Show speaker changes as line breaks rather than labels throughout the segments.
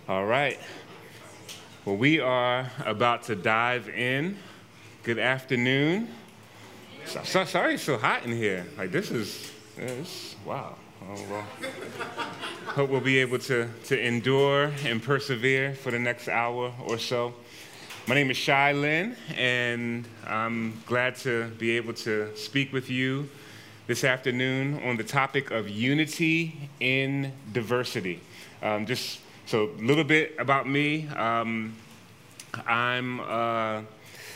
All right. Well, we are about to dive in. Good afternoon. Sorry it's so hot in here. Like, this is wow. Oh, well. Hope we'll be able to endure and persevere for the next hour or so. My name is Shai Lin, and I'm glad to be able to speak with you this afternoon on the topic of unity in diversity. So a little bit about me. I'm one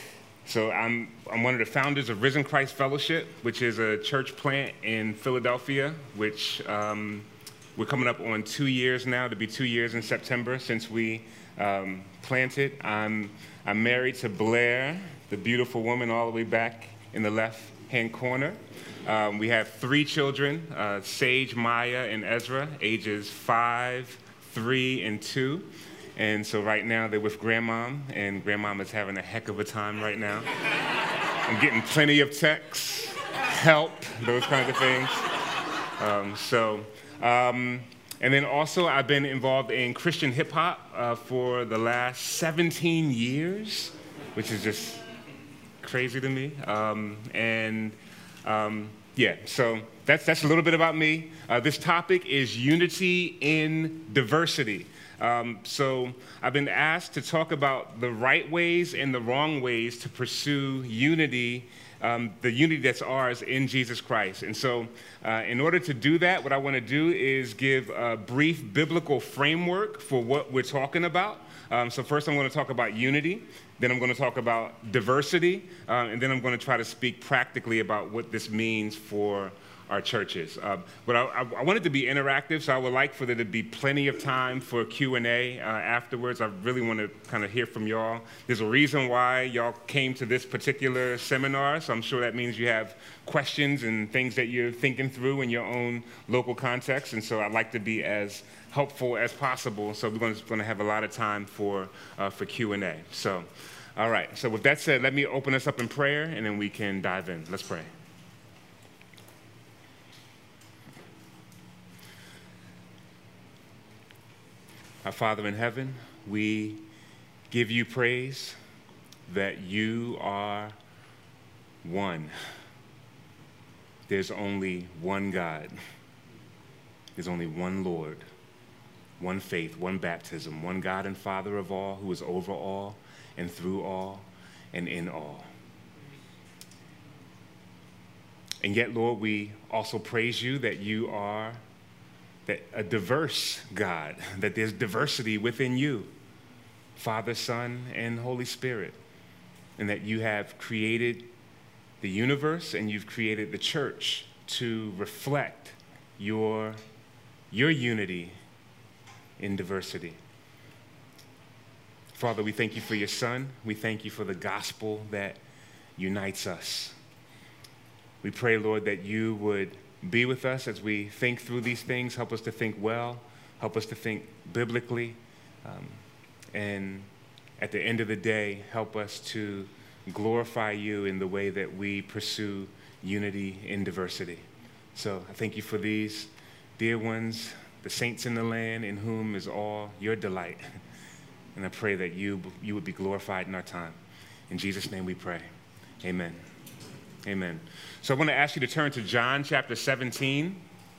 of the founders of Risen Christ Fellowship, which is a church plant in Philadelphia, which we're coming up on 2 years now. It'll be 2 years in September since we planted. I'm married to Blair, the beautiful woman all the way back in the left-hand corner. We have 3 children, Sage, Maya, and Ezra, ages 5, 3, and 2. And so right now they're with Grandmom, and Grandmom is having a heck of a time right now. I'm getting plenty of texts, help, those kinds of things. And then also I've been involved in Christian hip hop for the last 17 years, which is just crazy to me. So that's a little bit about me. This topic is unity in diversity. So I've been asked to talk about the right ways and the wrong ways to pursue unity, the unity that's ours in Jesus Christ. And so in order to do that, what I want to do is give a brief biblical framework for what we're talking about. So first I'm going to talk about unity, then I'm going to talk about diversity, and then I'm going to try to speak practically about what this means for our churches. But I want it to be interactive, so I would like for there to be plenty of time for Q&A afterwards. I really want to kind of hear from y'all. There's a reason why y'all came to this particular seminar, so I'm sure that means you have questions and things that you're thinking through in your own local context, and so I'd like to be as helpful as possible, so we're going to have a lot of time for Q&A. So, all right, so with that said, let me open us up in prayer, and then we can dive in. Let's pray. Our Father in heaven, we give you praise that you are one. There's only one God. There's only one Lord, one faith, one baptism, one God and Father of all, who is over all and through all and in all. And yet, Lord, we also praise you that you are a diverse God, that there's diversity within you, Father, Son, and Holy Spirit, and that you have created the universe and you've created the church to reflect your unity in diversity. Father, we thank you for your Son. We thank you for the gospel that unites us. We pray, Lord, that you would be with us as we think through these things. Help us to think well. Help us to think biblically. And at the end of the day, help us to glorify you in the way that we pursue unity in diversity. So I thank you for these dear ones, the saints in the land, in whom is all your delight. And I pray that you would be glorified in our time. In Jesus' name we pray. Amen. Amen. So I want to ask you to turn to John chapter 17.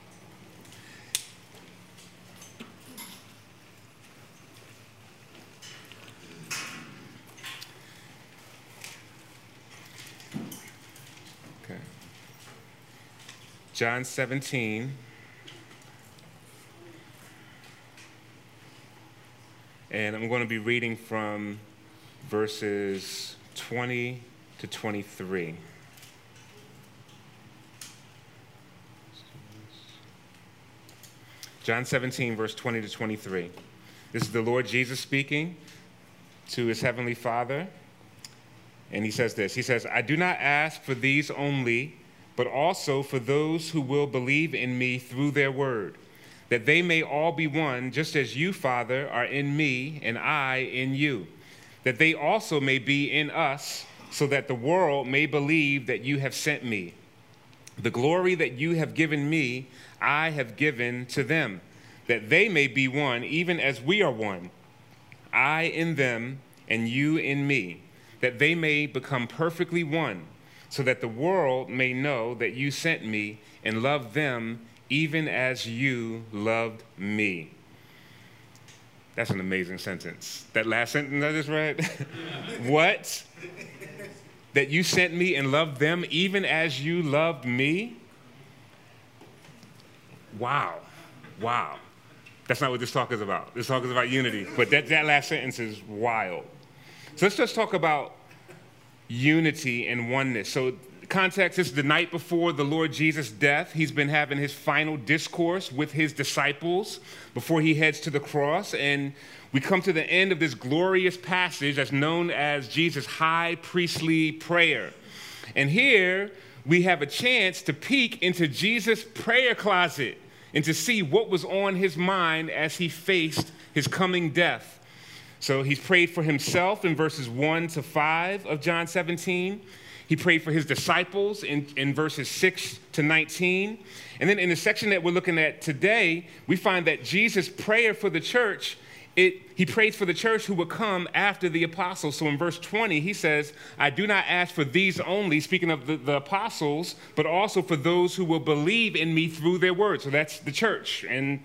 Okay. John 17. And I'm going to be reading from verses 20 to 23. John 17, verse 20 to 23. This is the Lord Jesus speaking to his heavenly Father. And he says this. He says, I do not ask for these only, but also for those who will believe in me through their word, that they may all be one, just as you, Father, are in me and I in you, that they also may be in us, so that the world may believe that you have sent me. The glory that you have given me, I have given to them, that they may be one, even as we are one. I in them and you in me, that they may become perfectly one, so that the world may know that you sent me and loved them even as you loved me. That's an amazing sentence. That last sentence I just read. What? That you sent me and loved them even as you loved me? Wow. Wow. That's not what this talk is about. This talk is about unity. But that last sentence is wild. So let's just talk about unity and oneness. So context is the night before the Lord Jesus' death. He's been having his final discourse with his disciples before he heads to the cross. And we come to the end of this glorious passage that's known as Jesus' high priestly prayer. And here we have a chance to peek into Jesus' prayer closet and to see what was on his mind as he faced his coming death. So he's prayed for himself in verses 1 to 5 of John 17. He prayed for his disciples in verses 6 to 19. And then in the section that we're looking at today, we find that Jesus' prayer for the church, he prays for the church who would come after the apostles. So in verse 20, he says, I do not ask for these only, speaking of the apostles, but also for those who will believe in me through their word. So that's the church and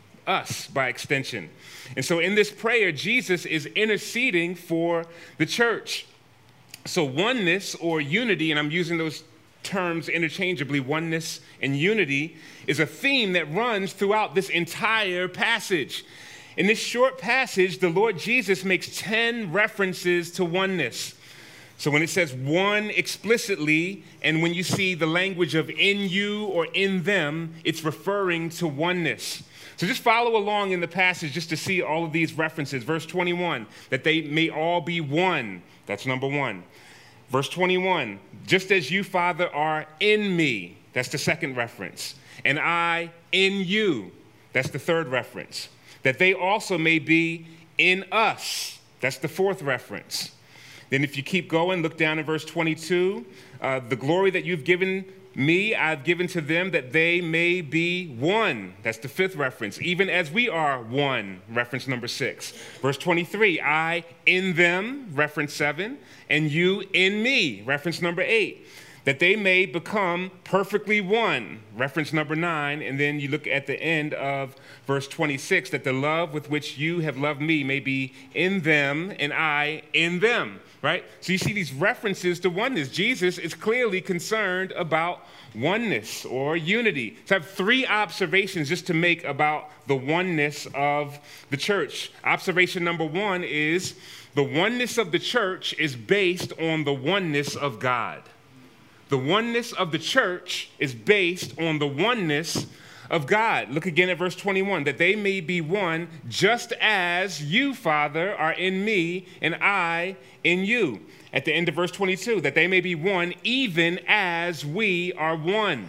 us by extension. And so in this prayer, Jesus is interceding for the church. So oneness or unity, and I'm using those terms interchangeably, oneness and unity, is a theme that runs throughout this entire passage. In this short passage, the Lord Jesus makes 10 references to oneness. So when it says one explicitly, and when you see the language of in you or in them, it's referring to oneness. So just follow along in the passage just to see all of these references. Verse 21, that they may all be one. That's number one. Verse 21, just as you, Father, are in me. That's the second reference. And I in you. That's the third reference. That they also may be in us. That's the fourth reference. Then if you keep going, look down at verse 22. The glory that you've given me, I've given to them that they may be one. That's the fifth reference. Even as we are one, reference number 6. Verse 23, I in them, reference 7, and you in me, reference number 8. That they may become perfectly one, reference number 9, and then you look at the end of verse 26, that the love with which you have loved me may be in them and I in them, right? So you see these references to oneness. Jesus is clearly concerned about oneness or unity. So I have 3 observations just to make about the oneness of the church. Observation number 1 is the oneness of the church is based on the oneness of God. The oneness of the church is based on the oneness of God. Look again at verse 21, that they may be one just as you, Father, are in me and I in you. At the end of verse 22, that they may be one even as we are one.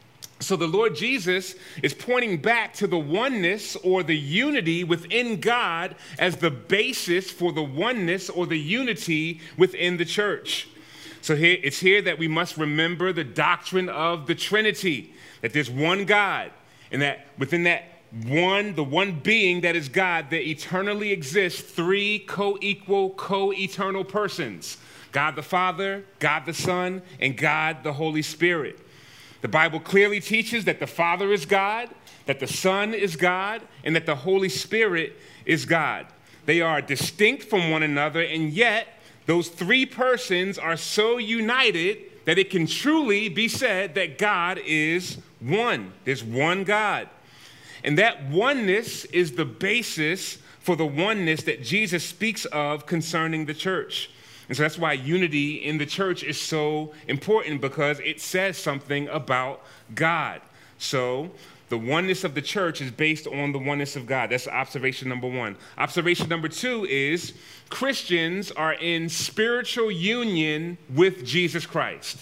So the Lord Jesus is pointing back to the oneness or the unity within God as the basis for the oneness or the unity within the church. So it's here that we must remember the doctrine of the Trinity, that there's one God, and that within that one, the one being that is God, there eternally exists 3 co-equal, co-eternal persons, God the Father, God the Son, and God the Holy Spirit. The Bible clearly teaches that the Father is God, that the Son is God, and that the Holy Spirit is God. They are distinct from one another, and yet those 3 persons are so united that it can truly be said that God is one. There's one God. And that oneness is the basis for the oneness that Jesus speaks of concerning the church. And so that's why unity in the church is so important, because it says something about God. So the oneness of the church is based on the oneness of God. That's observation number 1. Observation number 2 is Christians are in spiritual union with Jesus Christ.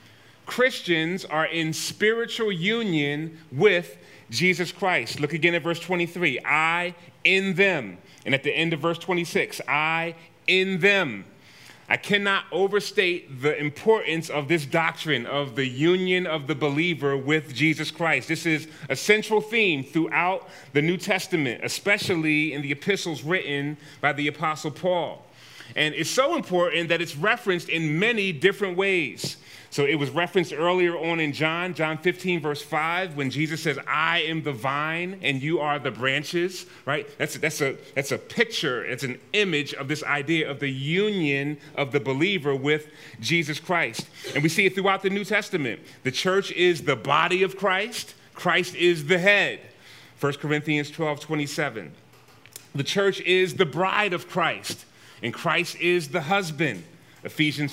Christians are in spiritual union with Jesus Christ. Look again at verse 23. I in them. And at the end of verse 26, I in them. I cannot overstate the importance of this doctrine of the union of the believer with Jesus Christ. This is a central theme throughout the New Testament, especially in the epistles written by the Apostle Paul. And it's so important that it's referenced in many different ways. So it was referenced earlier on in John 15, verse 5, when Jesus says, I am the vine and you are the branches, right? That's a picture, it's an image of this idea of the union of the believer with Jesus Christ. And we see it throughout the New Testament. The church is the body of Christ. Christ is the head. 1 Corinthians 12:27. The church is the bride of Christ, and Christ is the husband. Ephesians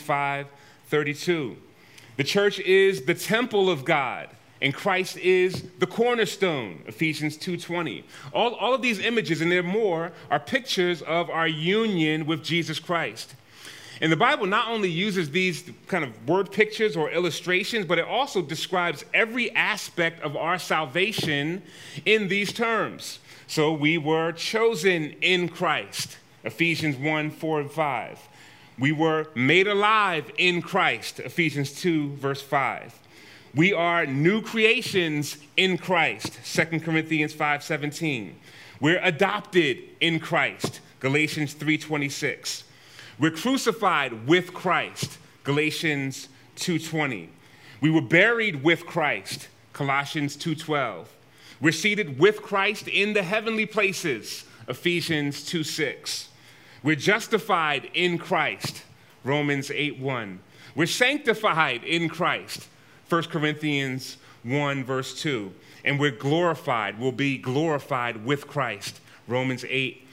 5:32. The church is the temple of God, and Christ is the cornerstone, Ephesians 2:20. All of these images, and there are more, are pictures of our union with Jesus Christ. And the Bible not only uses these kind of word pictures or illustrations, but it also describes every aspect of our salvation in these terms. So we were chosen in Christ, Ephesians 1:4-5. We were made alive in Christ, Ephesians 2, verse 5. We are new creations in Christ, 2 Corinthians 5:17. We're adopted in Christ, Galatians 3:26. We're crucified with Christ, Galatians 2:20. We were buried with Christ, Colossians 2:12. We're seated with Christ in the heavenly places, Ephesians 2:6. We're justified in Christ, Romans 8:1. We're sanctified in Christ, 1 Corinthians 1, verse 2. And we're glorified, we'll be glorified with Christ, Romans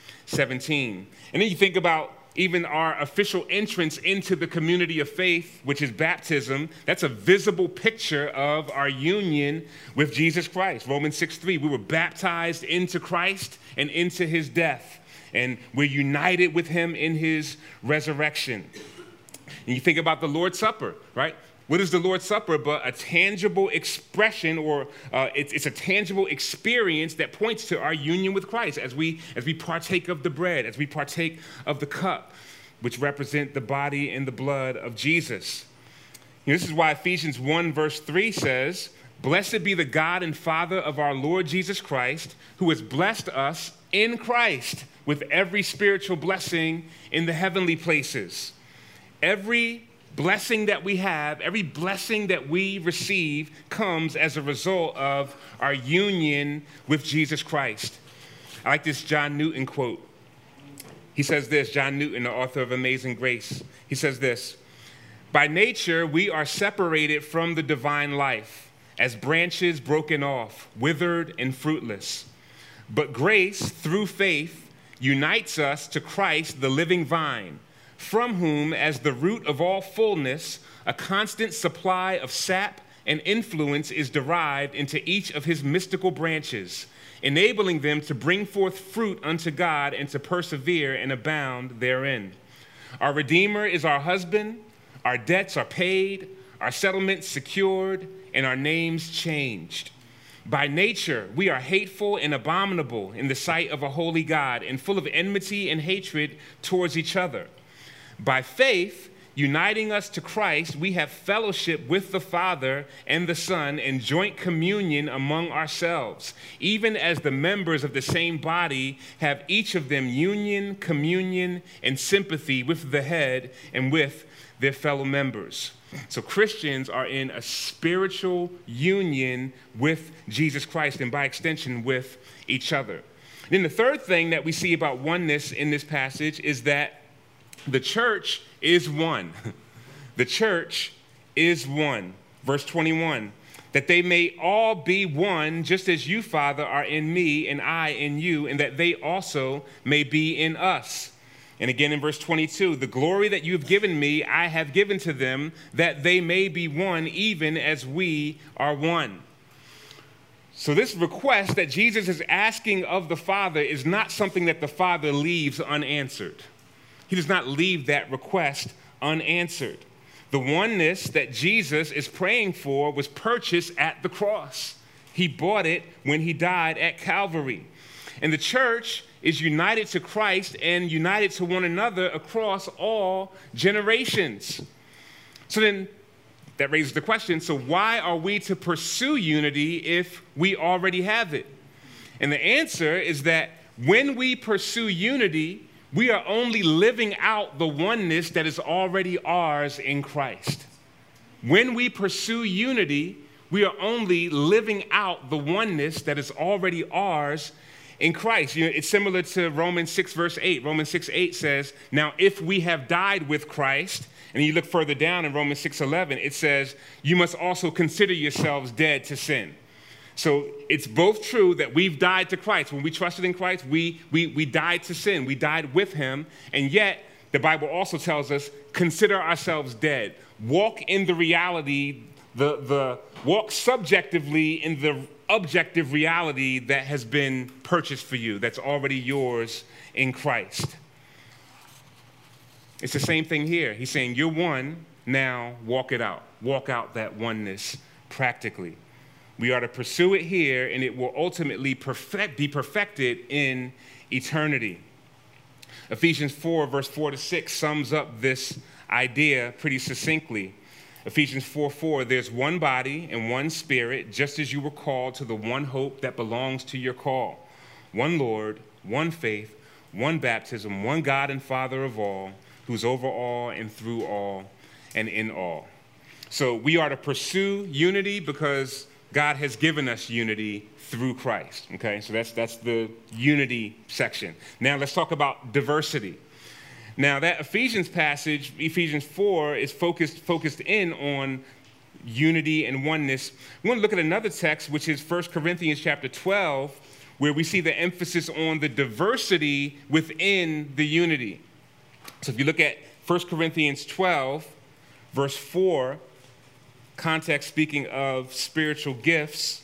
8:17. And then you think about even our official entrance into the community of faith, which is baptism. That's a visible picture of our union with Jesus Christ, Romans 6:3. We were baptized into Christ and into his death. And we're united with him in his resurrection. And you think about the Lord's Supper, right? What is the Lord's Supper but a tangible expression, or it's a tangible experience that points to our union with Christ as we partake of the bread, as we partake of the cup, which represent the body and the blood of Jesus. You know, this is why Ephesians 1, verse 3 says, "Blessed be the God and Father of our Lord Jesus Christ, who has blessed us in Christ with every spiritual blessing in the heavenly places." Every blessing that we have, every blessing that we receive comes as a result of our union with Jesus Christ. I like this John Newton quote. He says this, John Newton, the author of Amazing Grace. He says this, "By nature, we are separated from the divine life, as branches broken off, withered and fruitless. But grace, through faith, unites us to Christ, the living vine, from whom, as the root of all fullness, a constant supply of sap and influence is derived into each of his mystical branches, enabling them to bring forth fruit unto God and to persevere and abound therein. Our Redeemer is our husband, our debts are paid, our settlements secured, and our names changed. By nature, we are hateful and abominable in the sight of a holy God and full of enmity and hatred towards each other. By faith, uniting us to Christ, we have fellowship with the Father and the Son and joint communion among ourselves, even as the members of the same body have each of them union, communion, and sympathy with the head and with their fellow members." So Christians are in a spiritual union with Jesus Christ and by extension with each other. Then the third thing that we see about oneness in this passage is that the church is one. The church is one. Verse 21, "That they may all be one, just as you, Father, are in me and I in you, and that they also may be in us." And again in verse 22, "The glory that you have given me, I have given to them, that they may be one, even as we are one." So this request that Jesus is asking of the Father is not something that the Father leaves unanswered. He does not leave that request unanswered. The oneness that Jesus is praying for was purchased at the cross. He bought it when he died at Calvary. And the church is united to Christ and united to one another across all generations. So then that raises the question, so why are we to pursue unity if we already have it? And the answer is that when we pursue unity, we are only living out the oneness that is already ours in Christ. When we pursue unity, we are only living out the oneness that is already ours in Christ. You know, it's similar to Romans 6, verse 8. Romans 6:8 says, now if we have died with Christ, and you look further down in Romans 6:11, it says, you must also consider yourselves dead to sin. So it's both true that we've died to Christ. When we trusted in Christ, we died to sin. We died with him. And yet, the Bible also tells us, consider ourselves dead. Walk in the reality, walk subjectively in the objective reality that has been purchased for you, that's already yours in Christ. It's the same thing here. He's saying, you're one, now walk it out. Walk out that oneness practically. We are to pursue it here, and it will ultimately be perfected in eternity. Ephesians 4, verse 4-6 sums up this idea pretty succinctly. Ephesians 4:4, there's one body and one spirit, just as you were called to the one hope that belongs to your call. One Lord, one faith, one baptism, one God and Father of all, who's over all and through all and in all. So we are to pursue unity because God has given us unity through Christ, okay? So that's the unity section. Now let's talk about diversity. Now that Ephesians passage, Ephesians 4, is focused in on unity and oneness. We want to look at another text, which is 1 Corinthians chapter 12, where we see the emphasis on the diversity within the unity. So if you look at 1 Corinthians 12, verse 4, context speaking of spiritual gifts,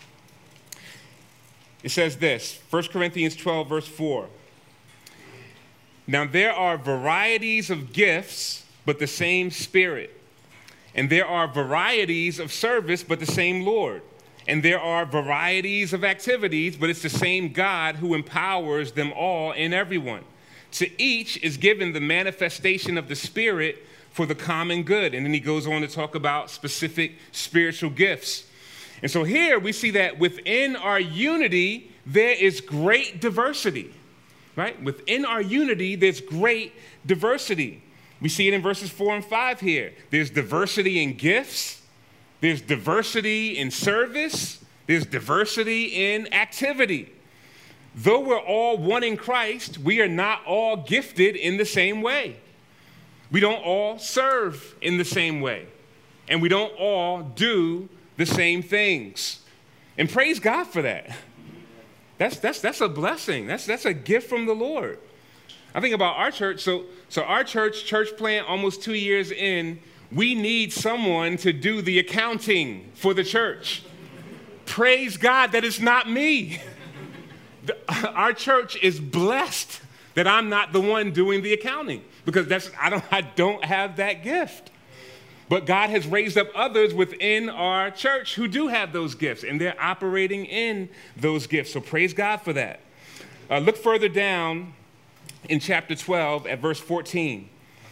it says this, 1 Corinthians 12, verse 4. Now there are varieties of gifts, but the same Spirit. And there are varieties of service, but the same Lord. And there are varieties of activities, but it's the same God who empowers them all in everyone. To each is given the manifestation of the Spirit for the common good. And then he goes on to talk about specific spiritual gifts. And so here we see that within our unity, there is great diversity, right? Within our unity, there's great diversity. We see it in verses 4 and 5 here. There's diversity in gifts. There's diversity in service. There's diversity in activity. Though we're all one in Christ, we are not all gifted in the same way. We don't all serve in the same way. And we don't all do the same things. And praise God for that. That's a blessing. That's a gift from the Lord. I think about our church. So our church plant, almost 2 years in, we need someone to do the accounting for the church. Praise God that it's not me. Our church is blessed that I'm not the one doing the accounting, because I don't have that gift. But God has raised up others within our church who do have those gifts, and they're operating in those gifts. So praise God for that. Look further down in chapter 12 at verse 14.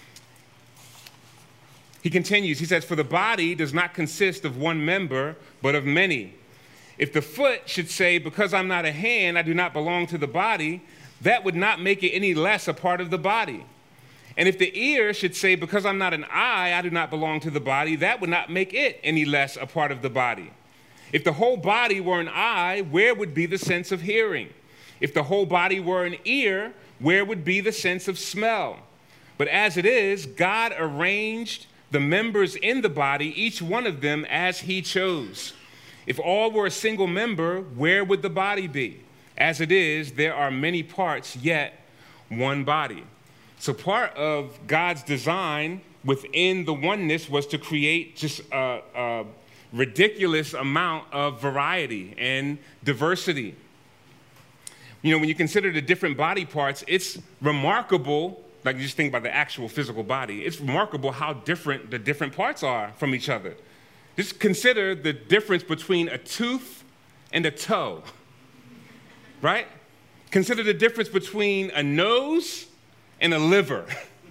He continues, he says, for the body does not consist of one member, but of many. If the foot should say, because I'm not a hand, I do not belong to the body, that would not make it any less a part of the body. And if the ear should say, because I'm not an eye, I do not belong to the body, that would not make it any less a part of the body. If the whole body were an eye, where would be the sense of hearing? If the whole body were an ear, where would be the sense of smell? But as it is, God arranged the members in the body, each one of them as he chose. If all were a single member, where would the body be? As it is, there are many parts, yet one body. So part of God's design within the oneness was to create just a ridiculous amount of variety and diversity. You know, when you consider the different body parts, it's remarkable, like you just think about the actual physical body, it's remarkable how different the different parts are from each other. Just consider the difference between a tooth and a toe, right? Consider the difference between a nose and a liver.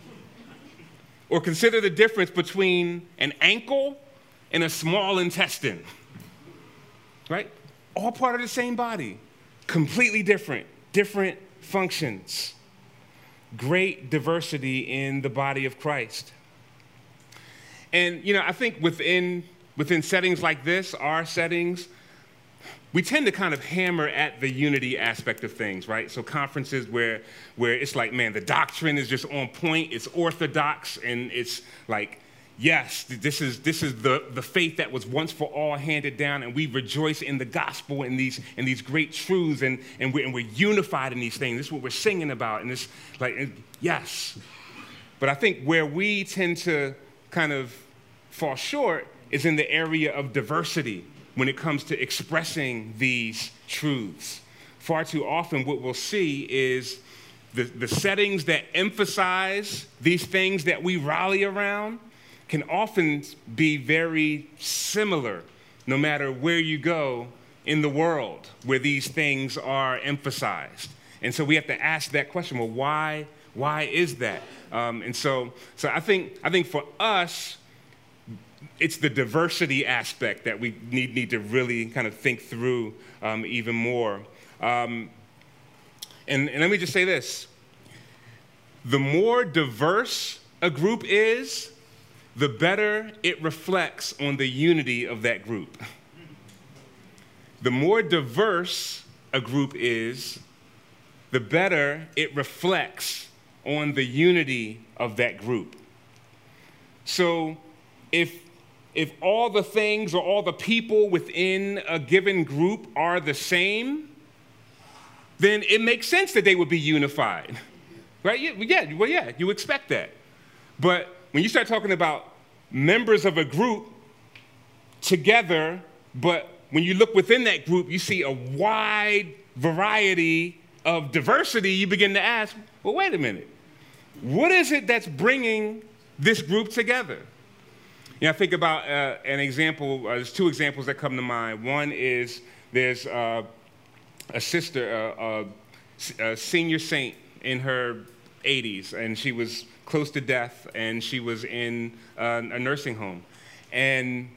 Or consider the difference between an ankle and a small intestine. Right? All part of the same body. Completely different functions. Great diversity in the body of Christ. And, I think within settings like this, our settings, we tend to kind of hammer at the unity aspect of things, right? So conferences where it's like, man, the doctrine is just on point, it's orthodox, and it's like, yes, this is the faith that was once for all handed down, and we rejoice in the gospel and these great truths, and we're unified in these things. This is what we're singing about, and this, yes. But I think where we tend to kind of fall short is in the area of diversity when it comes to expressing these truths. Far too often what we'll see is the settings that emphasize these things that we rally around can often be very similar no matter where you go in the world where these things are emphasized. And so we have to ask that question, well, why is that? And so I think for us, it's the diversity aspect that we need to really kind of think through even more. And let me just say this. The more diverse a group is, the better it reflects on the unity of that group. The more diverse a group is, the better it reflects on the unity of that group. So if all the things or all the people within a given group are the same, then it makes sense that they would be unified, right? Yeah, you expect that. But when you start talking about members of a group together, but when you look within that group, you see a wide variety of diversity, you begin to ask, well, wait a minute. What is it that's bringing this group together? I think about an example. There's two examples that come to mind. One is there's a sister, a senior saint in her 80s, and she was close to death, and she was in a nursing home. And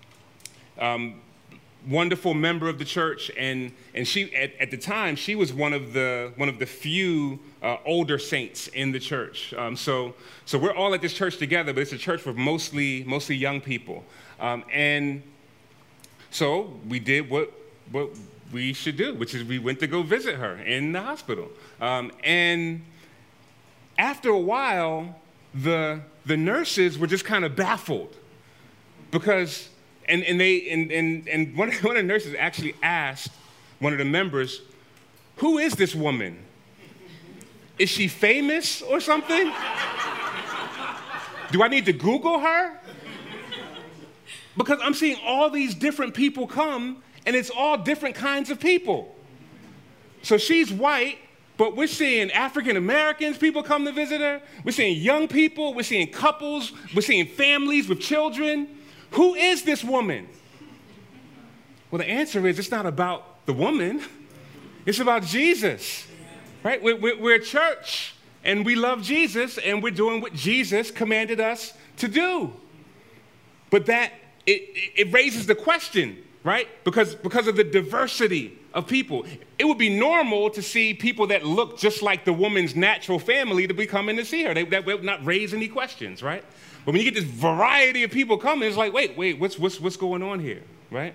wonderful member of the church, and she at the time she was one of the few older saints in the church. So we're all at this church together, but it's a church for mostly young people. And so we did what we should do, which is we went to go visit her in the hospital. And after a while, the nurses were just kind of baffled because. And one of the nurses actually asked one of the members, who is this woman? Is she famous or something? Do I need to Google her? Because I'm seeing all these different people come, and it's all different kinds of people. So she's white, but we're seeing African Americans, people come to visit her. We're seeing young people. We're seeing couples. We're seeing families with children. Who is this woman? Well, the answer is it's not about the woman. It's about Jesus, right? We're a church, and we love Jesus, and we're doing what Jesus commanded us to do. But that, it raises the question, right? Because of the diversity of people. It would be normal to see people that look just like the woman's natural family to be coming to see her. That would not raise any questions, right? But when you get this variety of people coming, it's like, wait, what's going on here, right?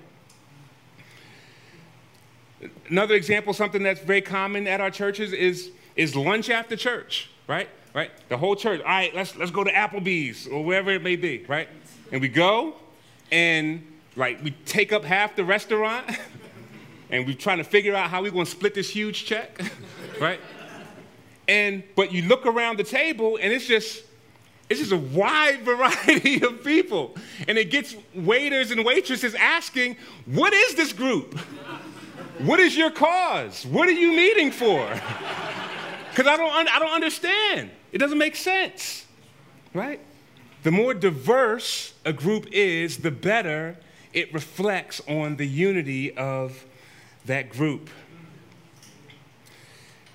Another example, something that's very common at our churches is lunch after church, right? Right? The whole church, all right, let's go to Applebee's or wherever it may be, right? And we go, and we take up half the restaurant, and we're trying to figure out how we're going to split this huge check, right? But you look around the table, and it's just a wide variety of people. And it gets waiters and waitresses asking, what is this group? What is your cause? What are you meeting for? Because I don't understand. It doesn't make sense, right? The more diverse a group is, the better it reflects on the unity of that group.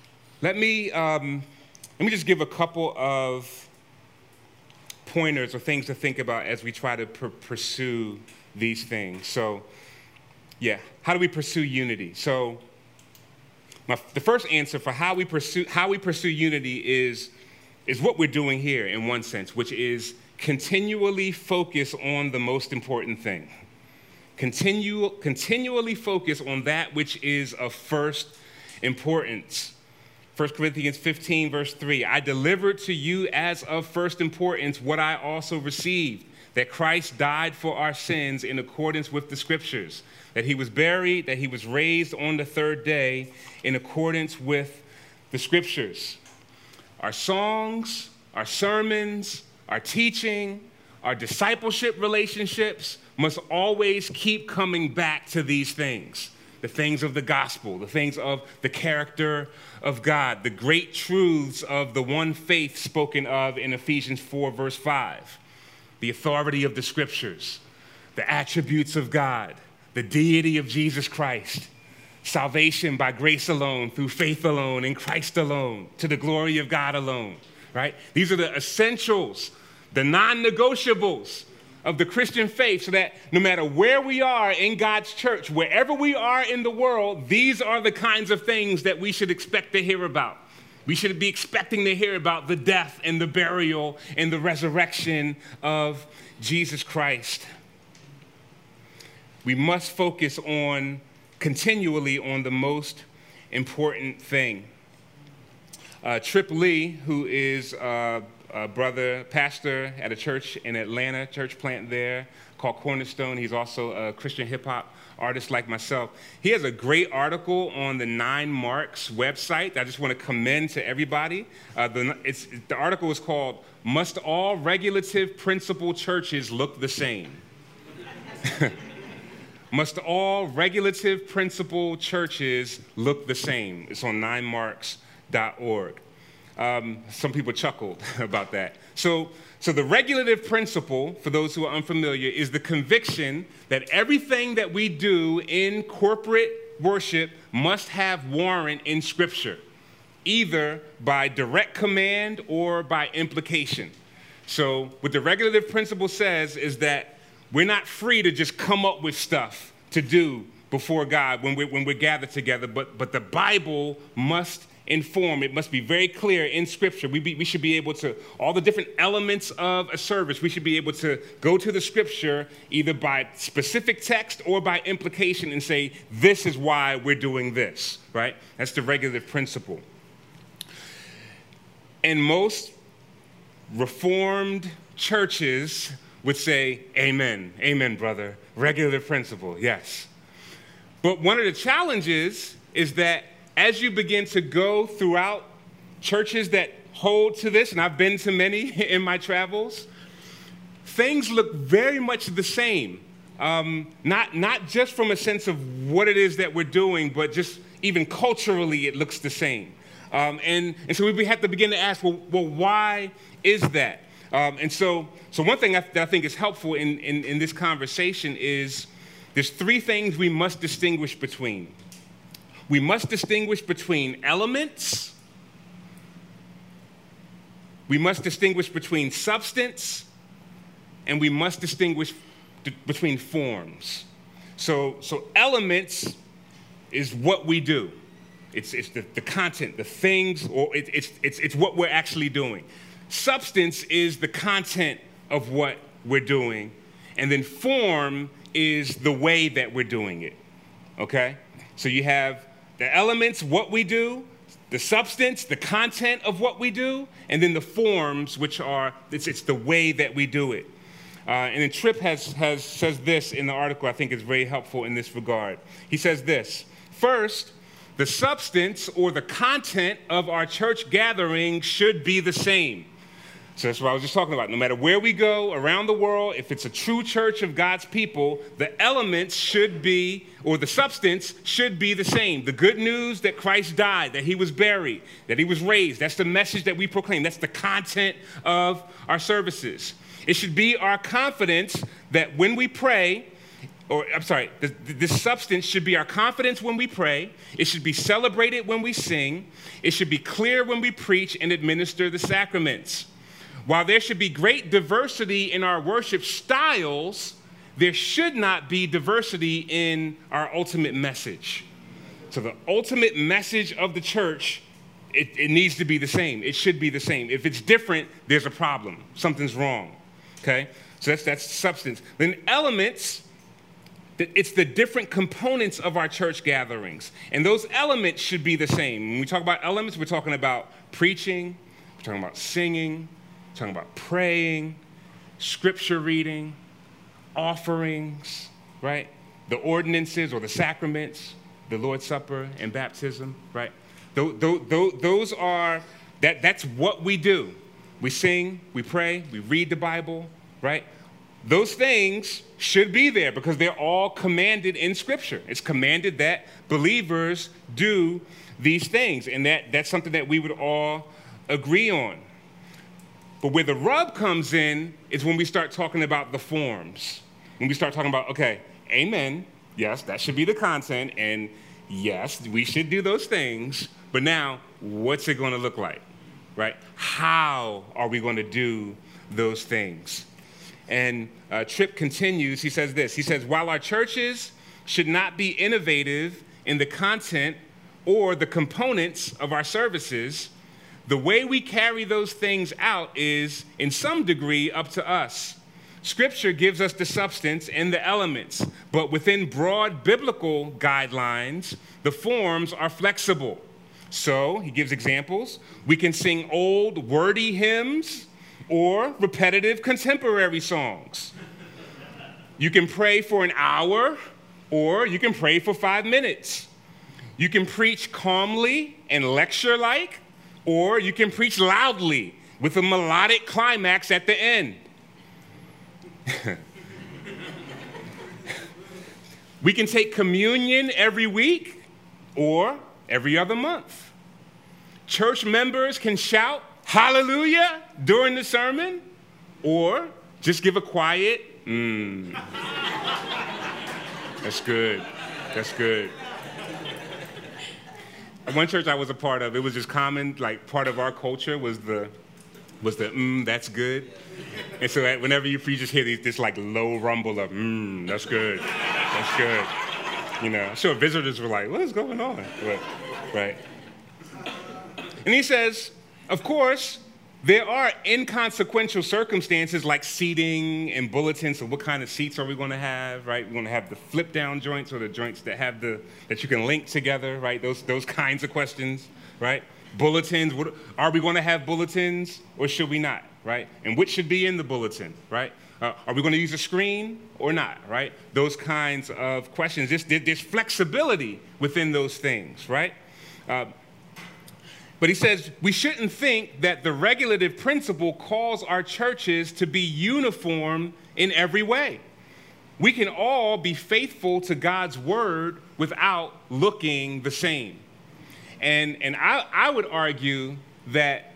Let me just give a couple of pointers or things to think about as we try to pursue these things. So, yeah, how do we pursue unity? So, the first answer for how we pursue unity is what we're doing here in one sense, which is continually focus on the most important thing. Continually focus on that which is of first importance. 1 Corinthians 15, verse 3, I delivered to you as of first importance what I also received, that Christ died for our sins in accordance with the Scriptures, that he was buried, that he was raised on the third day in accordance with the Scriptures. Our songs, our sermons, our teaching, our discipleship relationships must always keep coming back to these things. The things of the gospel, the things of the character of God, the great truths of the one faith spoken of in Ephesians 4, verse 5, the authority of the Scriptures, the attributes of God, the deity of Jesus Christ, salvation by grace alone, through faith alone, in Christ alone, to the glory of God alone, right? These are the essentials, the non-negotiables of the Christian faith, so that no matter where we are in God's church, wherever we are in the world, these are the kinds of things that we should expect to hear about. We should be expecting to hear about the death and the burial and the resurrection of Jesus Christ. We must focus continually on the most important thing. Trip Lee, who is a brother, pastor at a church in Atlanta, church plant there called Cornerstone. He's also a Christian hip-hop artist like myself. He has a great article on the 9 Marks website that I just want to commend to everybody. The article is called, Must All Regulative Principle Churches Look the Same? Must all regulative principle churches look the same? It's on 9marks.org. Some people chuckled about that. So the regulative principle, for those who are unfamiliar, is the conviction that everything that we do in corporate worship must have warrant in Scripture, either by direct command or by implication. So what the regulative principle says is that we're not free to just come up with stuff to do before God when we're gathered together, but the Bible must inform. It must be very clear in Scripture. We should be able to, all the different elements of a service, we should be able to go to the Scripture either by specific text or by implication and say, this is why we're doing this, right? That's the regulative principle. And most Reformed churches would say, amen, amen, brother, regulative principle, yes. But one of the challenges is that as you begin to go throughout churches that hold to this, and I've been to many in my travels, things look very much the same. Not just from a sense of what it is that we're doing, but just even culturally it looks the same. And so we have to begin to ask, well, why is that? And so one thing that I think is helpful in this conversation is there's 3 things we must distinguish between. We must distinguish between elements, we must distinguish between substance, and we must distinguish between forms. So elements is what we do. It's the content, the things, or it's what we're actually doing. Substance is the content of what we're doing, and then form is the way that we're doing it, okay? So you have the elements, what we do, the substance, the content of what we do, and then the forms, which are, it's the way that we do it. And then Tripp says this in the article I think is very helpful in this regard. He says this, first, the substance or the content of our church gathering should be the same. So that's what I was just talking about. No matter where we go around the world, if it's a true church of God's people, the elements should be, or the substance should be the same. The good news that Christ died, that he was buried, that he was raised. That's the message that we proclaim. That's the content of our services. It should be our confidence that when we pray, this substance should be our confidence when we pray. It should be celebrated when we sing. It should be clear when we preach and administer the sacraments. While there should be great diversity in our worship styles, there should not be diversity in our ultimate message. So the ultimate message of the church, it needs to be the same. It should be the same. If it's different, there's a problem. Something's wrong, okay? So that's substance. Then elements, it's the different components of our church gatherings. And those elements should be the same. When we talk about elements, we're talking about preaching, we're talking about singing, we're talking about praying, scripture reading, offerings, right? The ordinances or the sacraments, the Lord's Supper and baptism, right? Those are, that's what we do. We sing, we pray, we read the Bible, right? Those things should be there because they're all commanded in Scripture. It's commanded that believers do these things, and that's something that we would all agree on. But where the rub comes in is when we start talking about the forms. When we start talking about, okay, amen, yes, that should be the content, and yes, we should do those things, but now, what's it going to look like, right? How are we going to do those things? And Tripp continues, he says this, he says, while our churches should not be innovative in the content or the components of our services, the way we carry those things out is, in some degree, up to us. Scripture gives us the substance and the elements, but within broad biblical guidelines, the forms are flexible. So, he gives examples. We can sing old, wordy hymns or repetitive contemporary songs. You can pray for an hour, or you can pray for 5 minutes. You can preach calmly and lecture-like, or you can preach loudly with a melodic climax at the end. We can take communion every week or every other month. Church members can shout hallelujah during the sermon or just give a quiet, That's good. That's good. One church I was a part of, it was just common, like part of our culture was the that's good. And so whenever you just hear this like low rumble of that's good, that's good. You know, I'm sure visitors were like, what is going on? But, right. And he says, of course, there are inconsequential circumstances like seating and bulletins. So what kind of seats are we going to have, right? We're going to have the flip down joints or the joints that have that you can link together, right? Those kinds of questions, right? Bulletins, are we going to have bulletins or should we not, right? And which should be in the bulletin, right? Are we going to use a screen or not, right? Those kinds of questions. There's flexibility within those things, right? But he says we shouldn't think that the regulative principle calls our churches to be uniform in every way. We can all be faithful to God's word without looking the same. And I would argue that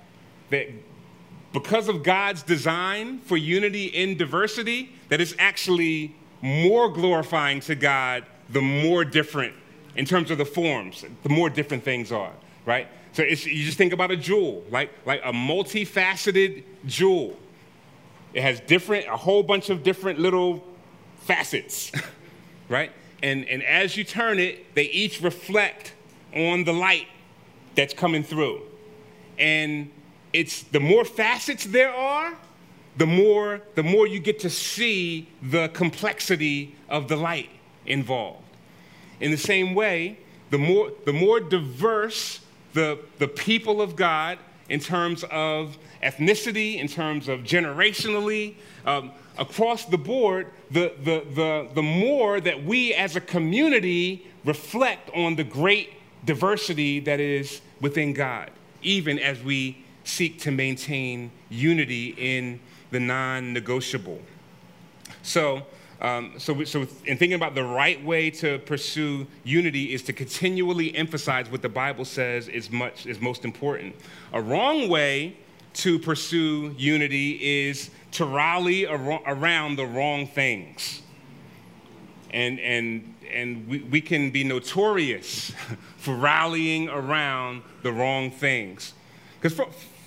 because of God's design for unity in diversity, that it's actually more glorifying to God the more different, in terms of the forms, the more different things are, right? So you just think about a jewel, like a multifaceted jewel. It has a whole bunch of different little facets, right? And as you turn it, they each reflect on the light that's coming through. And it's the more facets there are, the more you get to see the complexity of the light involved. In the same way, the more diverse the people of God in terms of ethnicity, in terms of generationally, across the board, the more that we as a community reflect on the great diversity that is within God, even as we seek to maintain unity in the non-negotiable. So in thinking about the right way to pursue unity is to continually emphasize what the Bible says is most important. A wrong way to pursue unity is to rally around the wrong things. And we can be notorious for rallying around the wrong things. Because,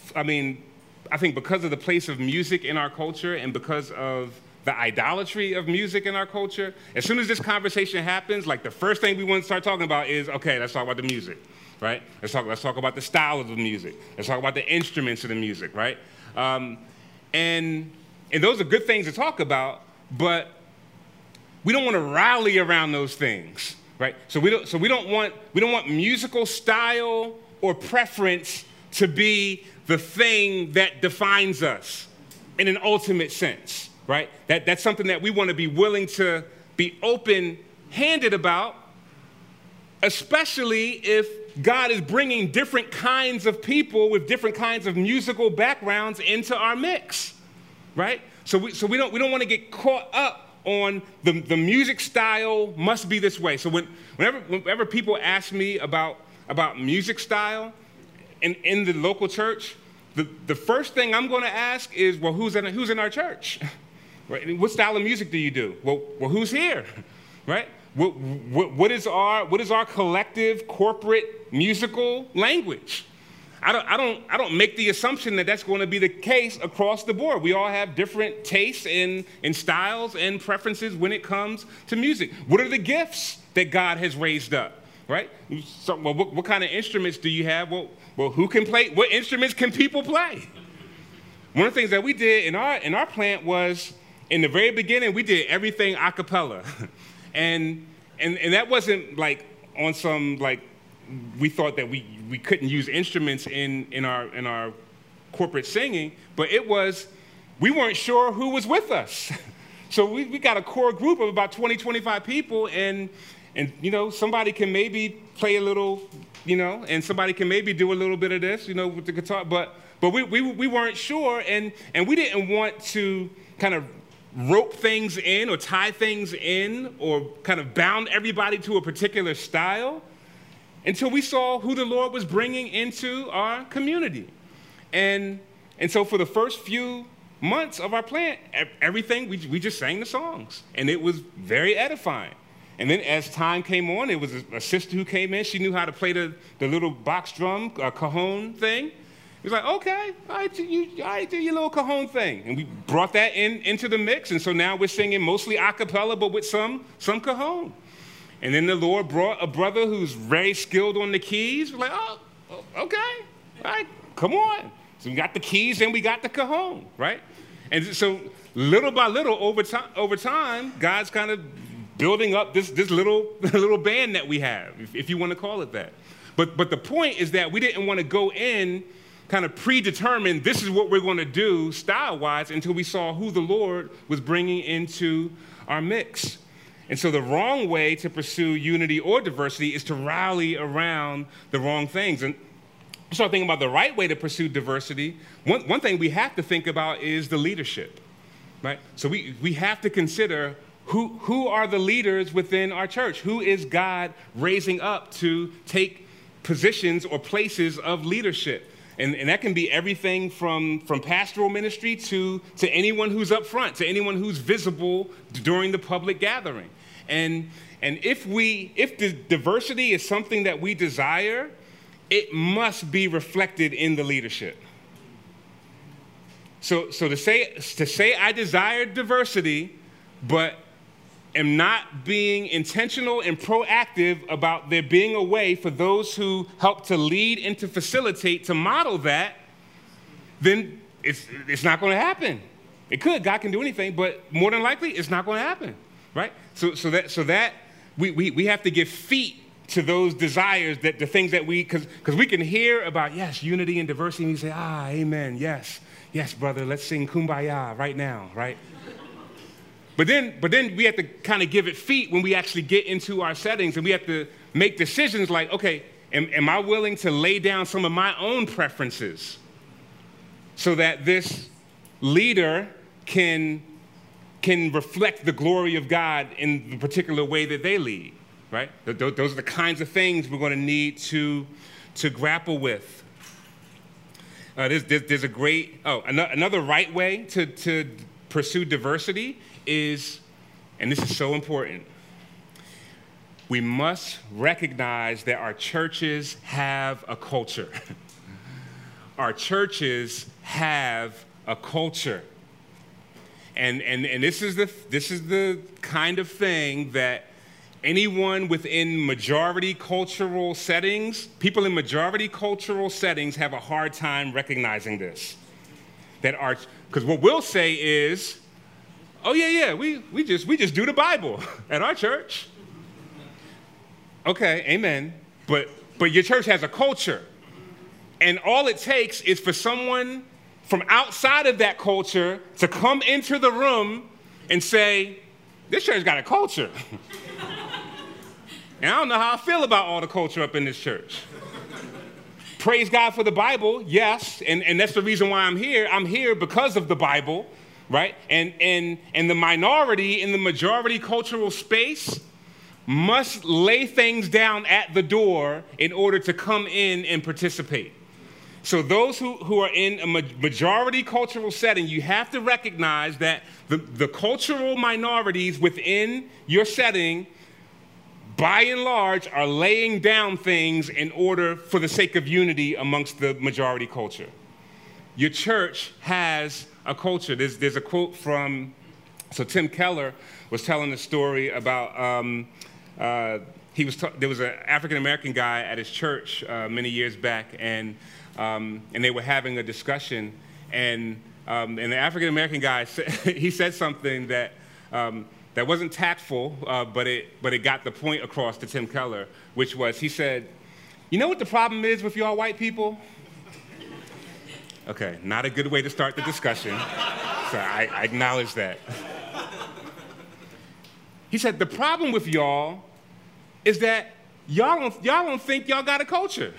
I think because of the place of music in our culture and because of the idolatry of music in our culture, as soon as this conversation happens, like the first thing we want to start talking about is, okay, let's talk about the music, right? Let's talk about the style of the music. Let's talk about the instruments of the music, right? And those are good things to talk about, but we don't want to rally around those things, right? So we don't want musical style or preference to be the thing that defines us in an ultimate sense, right? That's something that we want to be willing to be open-handed about, especially if God is bringing different kinds of people with different kinds of musical backgrounds into our mix, right? So we don't want to get caught up on the music style must be this way. So whenever people ask me about music style in the local church, the first thing I'm going to ask is, well, who's in our church? Right? What style of music do you do? Well, who's here? Right? What is our collective corporate musical language? I don't make the assumption that that's going to be the case across the board. We all have different tastes in styles and preferences when it comes to music. What are the gifts that God has raised up, right? So, well, what kind of instruments do you have? Well, who can play? What instruments can people play? One of the things that we did in our plant was, in the very beginning, we did everything a cappella. and that wasn't like on some, like, we thought that we couldn't use instruments in our corporate singing, but it was, we weren't sure who was with us. So we got a core group of about 20, 25 people, and somebody can maybe play a little, and somebody can maybe do a little bit of this, with the guitar, but we weren't sure, and we didn't want to kind of rope things in or tie things in or kind of bound everybody to a particular style until we saw who the Lord was bringing into our community. And so for the first few months of our plant, everything, we just sang the songs, and it was very edifying. And then as time came on, it was a sister who came in. She knew how to play the little box drum, cajon thing. He was like, okay, all right, do your little cajon thing. And we brought that into the mix, and so now we're singing mostly a cappella, but with some cajon. And then the Lord brought a brother who's very skilled on the keys. We're like, oh, okay, all right, come on. So we got the keys and we got the cajon, right? And so little by little, over time, God's kind of building up this little band that we have, if you want to call it that. But the point is that we didn't want to go in kind of predetermined, this is what we're going to do style-wise, until we saw who the Lord was bringing into our mix. And so the wrong way to pursue unity or diversity is to rally around the wrong things. And start thinking about the right way to pursue diversity. One thing we have to think about is the leadership, right? So we have to consider who are the leaders within our church? Who is God raising up to take positions or places of leadership? And that can be everything from pastoral ministry to anyone who's up front, to anyone who's visible during the public gathering. And if the diversity is something that we desire, it must be reflected in the leadership. So to say I desire diversity, but am not being intentional and proactive about there being a way for those who help to lead and to facilitate, to model that, then it's not going to happen. It could. God can do anything, but more than likely, it's not going to happen, right? So that we have to give feet to those desires, that the things that because we can hear about, yes, unity and diversity, and we say, amen, yes, brother, let's sing Kumbaya right now, right? But then we have to kind of give it feet when we actually get into our settings, and we have to make decisions like, okay, am I willing to lay down some of my own preferences so that this leader can reflect the glory of God in the particular way that they lead, right? Those are the kinds of things we're going to need to grapple with. There's a great, another right way to pursue diversity is, and this is so important, we must recognize that our churches have a culture. Our churches have a culture. And this is the kind of thing that anyone within majority cultural settings, people in majority cultural settings have a hard time recognizing this. Because what we'll say is, oh yeah, we just do the Bible at our church. Okay, amen. But your church has a culture. And all it takes is for someone from outside of that culture to come into the room and say, this church got a culture. And I don't know how I feel about all the culture up in this church. Praise God for the Bible, yes, and that's the reason why I'm here. I'm here because of the Bible, right? And the minority in the majority cultural space must lay things down at the door in order to come in and participate. So those who are in a majority cultural setting, you have to recognize that the cultural minorities within your setting, by and large, are laying down things in order for the sake of unity amongst the majority culture. Your church has a culture. There's a quote from, so Tim Keller was telling a story about, there was an African-American guy at his church many years back, and they were having a discussion, and the African-American guy, he said something that wasn't tactful, but it got the point across to Tim Keller, which was, he said, you know what the problem is with y'all white people? Okay, not a good way to start the discussion, so I acknowledge that. He said, the problem with y'all is that y'all don't think y'all got a culture.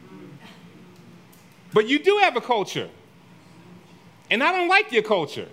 But you do have a culture. And I don't like your culture.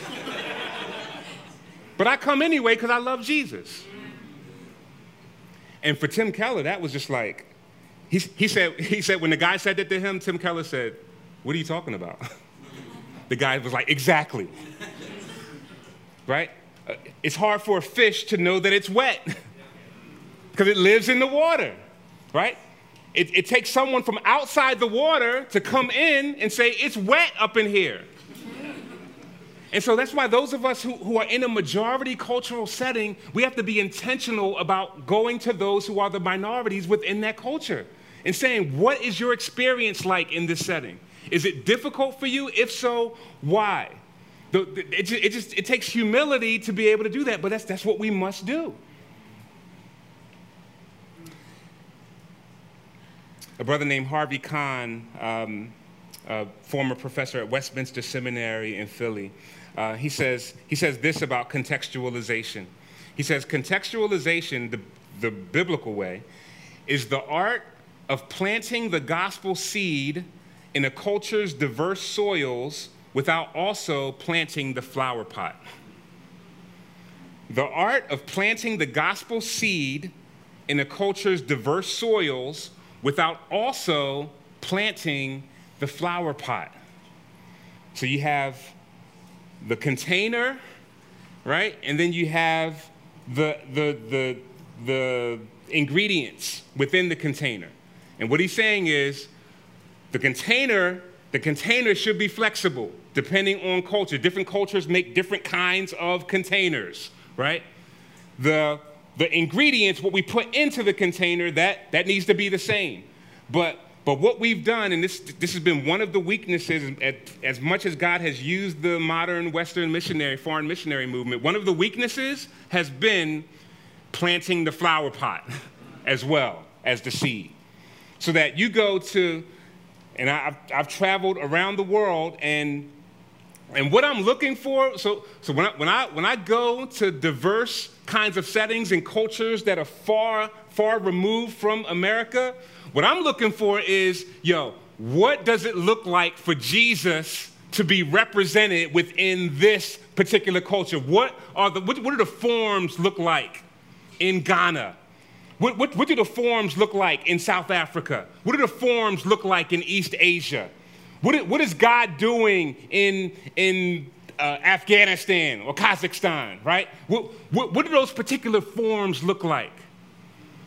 But I come anyway because I love Jesus. And for Tim Keller, that was just like, he said when the guy said that to him, Tim Keller said, what are you talking about? The guy was like, exactly. Right? It's hard for a fish to know that it's wet because it lives in the water, right? It takes someone from outside the water to come in and say, it's wet up in here. And so that's why those of us who are in a majority cultural setting, we have to be intentional about going to those who are the minorities within that culture and saying, what is your experience like in this setting? Is it difficult for you? If so, why? It takes humility to be able to do that, but that's what we must do. A brother named Harvey Kahn, a former professor at Westminster Seminary in Philly, he says this about contextualization. He says, contextualization, the biblical way, is the art of planting the gospel seed in a culture's diverse soils without also planting the flower pot. The art of planting the gospel seed in a culture's diverse soils without also planting the flower pot. So you have the container, right? And then you have the ingredients within the container. And what he's saying is the container should be flexible depending on culture. Different cultures make different kinds of containers, right? The ingredients, what we put into the container, that needs to be the same. But what we've done, and this has been one of the weaknesses, as much as God has used the modern Western missionary, foreign missionary movement, one of the weaknesses has been planting the flower pot as well as the seed. So that you go to, and I've traveled around the world, and what I'm looking for, so when I go to diverse kinds of settings and cultures that are far, far removed from America, what I'm looking for is, what does it look like for Jesus to be represented within this particular culture? What do the forms look like in Ghana? What do the forms look like in South Africa? What do the forms look like in East Asia? What is God doing in Afghanistan or Kazakhstan, right? What do those particular forms look like?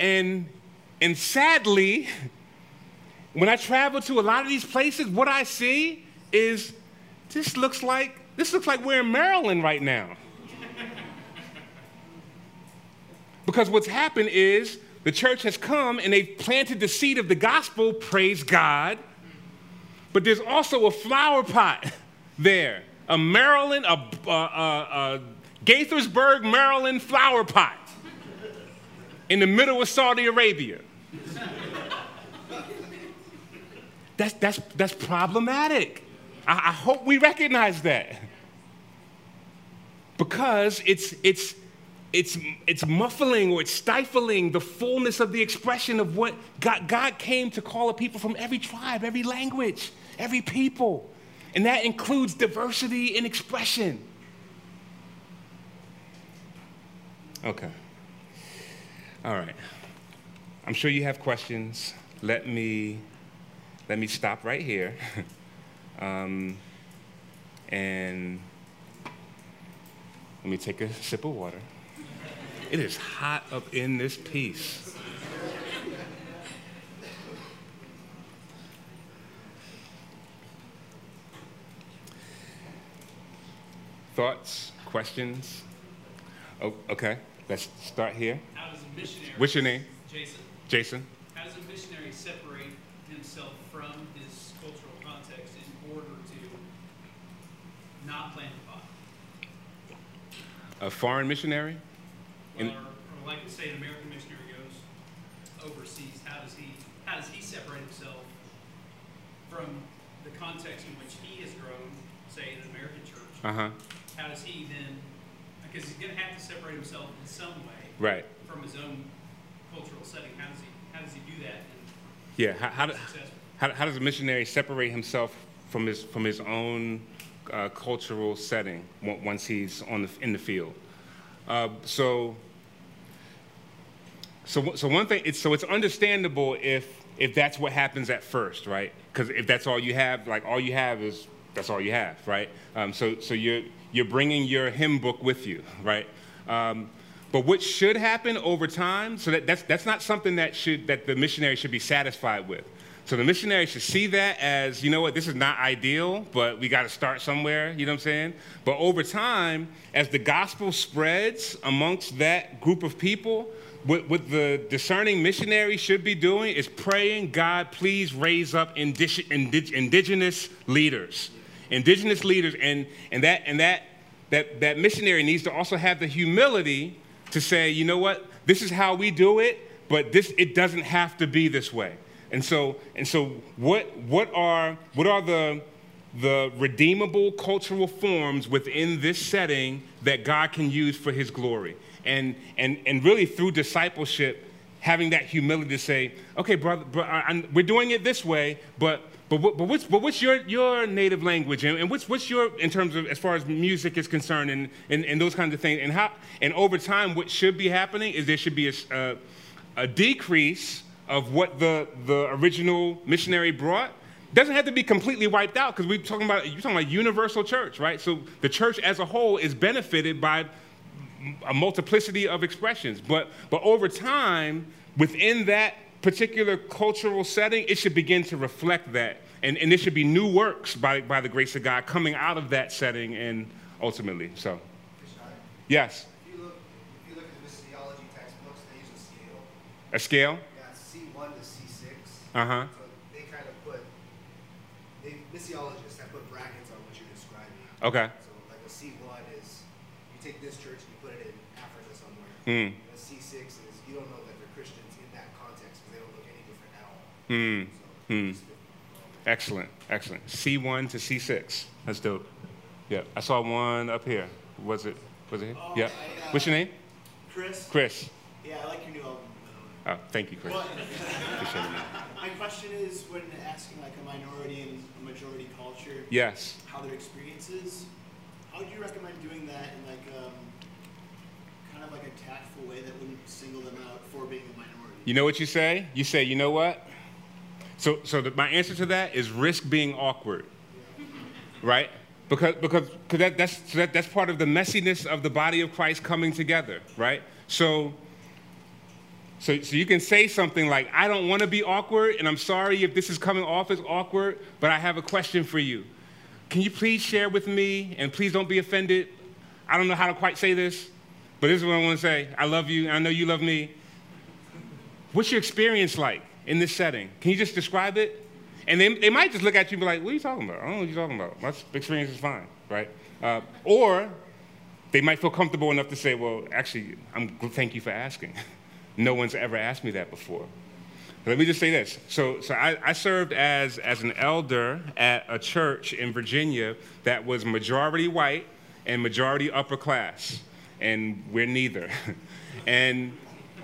And sadly, when I travel to a lot of these places, what I see is this looks like we're in Maryland right now. Because what's happened is the church has come and they've planted the seed of the gospel, praise God, but there's also a flower pot there, a Maryland, a Gaithersburg, Maryland flower pot in the middle of Saudi Arabia. That's problematic. I hope we recognize that. Because it's muffling or it's stifling the fullness of the expression of what God came to call a people from every tribe, every language, every people. And that includes diversity in expression. Okay. All right. I'm sure you have questions. Let me stop right here. And let me take a sip of water. It is hot up in this piece. Thoughts, questions? Oh, okay, let's start here.
How does a missionary...
What's your name?
Jason.
Jason.
How does a missionary separate himself from his cultural context in order to not plant the pot?
A foreign missionary?
Or like say an American missionary goes overseas, how does he separate himself from the context in which he has grown, say in an American church?
Uh-huh.
How does he then, because he's going to have to separate himself in some way
Right.
from his own cultural setting. How does he do that?
Yeah. How does a missionary separate himself from his own cultural setting once he's in the field? So one thing, it's understandable if that's what happens at first, right? Because if that's all you have, like all you have is that's all you have, right? So you're bringing your hymn book with you, right? But what should happen over time, so that's not something that the missionary should be satisfied with. So the missionary should see that as, you know what, this is not ideal, but we got to start somewhere, you know what I'm saying? But over time, as the gospel spreads amongst that group of people, what the discerning missionary should be doing is praying, God, please raise up indigenous leaders. Indigenous leaders, and that missionary needs to also have the humility to say, you know what, this is how we do it, but it doesn't have to be this way. And so what are the redeemable cultural forms within this setting that God can use for his glory? And really through discipleship, having that humility to say, okay, brother, we're doing it this way, but what's your native language, and what's your, in terms of as far as music is concerned, and those kinds of things, and over time, what should be happening is there should be a decrease of what the original missionary brought. Doesn't have to be completely wiped out, because you're talking about universal church, right? So the church as a whole is benefited by a multiplicity of expressions, but over time, within that particular cultural setting, it should begin to reflect that, and there should be new works by the grace of God coming out of that setting, and ultimately, so. Yes.
If you look at the missiology textbooks, they use a scale.
A scale?
Yeah, C1 to C6.
Uh-huh.
So they kind of missiologists have put brackets on what you're describing.
Okay.
So like a C1 is, you take this church and you put it in Africa somewhere.
Mm.
A C6 is, you don't know that they're Christians in that context because they don't look any different at all.
Mm.
So,
Excellent. C1 to C6. That's dope. Yeah, I saw one up here. Was it here? Yeah. What's your name?
Chris.
Chris.
Yeah, I like your new album.
Oh, thank you, Chris. Appreciate it.
My question is, when asking like a minority and a majority culture,
Yes.
how their experience is, how would you recommend doing that in like kind of like a tactful way that wouldn't single them out for being a minority?
You know what you say? You say, you know what? So my answer to that is risk being awkward, right? Because that's part of the messiness of the body of Christ coming together, right? So So you can say something like, I don't want to be awkward, and I'm sorry if this is coming off as awkward, but I have a question for you. Can you please share with me, and please don't be offended? I don't know how to quite say this, but this is what I want to say. I love you, and I know you love me. What's your experience like in this setting? Can you just describe it? And they might just look at you and be like, what are you talking about? I don't know what you're talking about. My experience is fine, right? Or they might feel comfortable enough to say, well, actually, thank you for asking. No one's ever asked me that before. Let me just say this. So I served as an elder at a church in Virginia that was majority white and majority upper class, and we're neither. And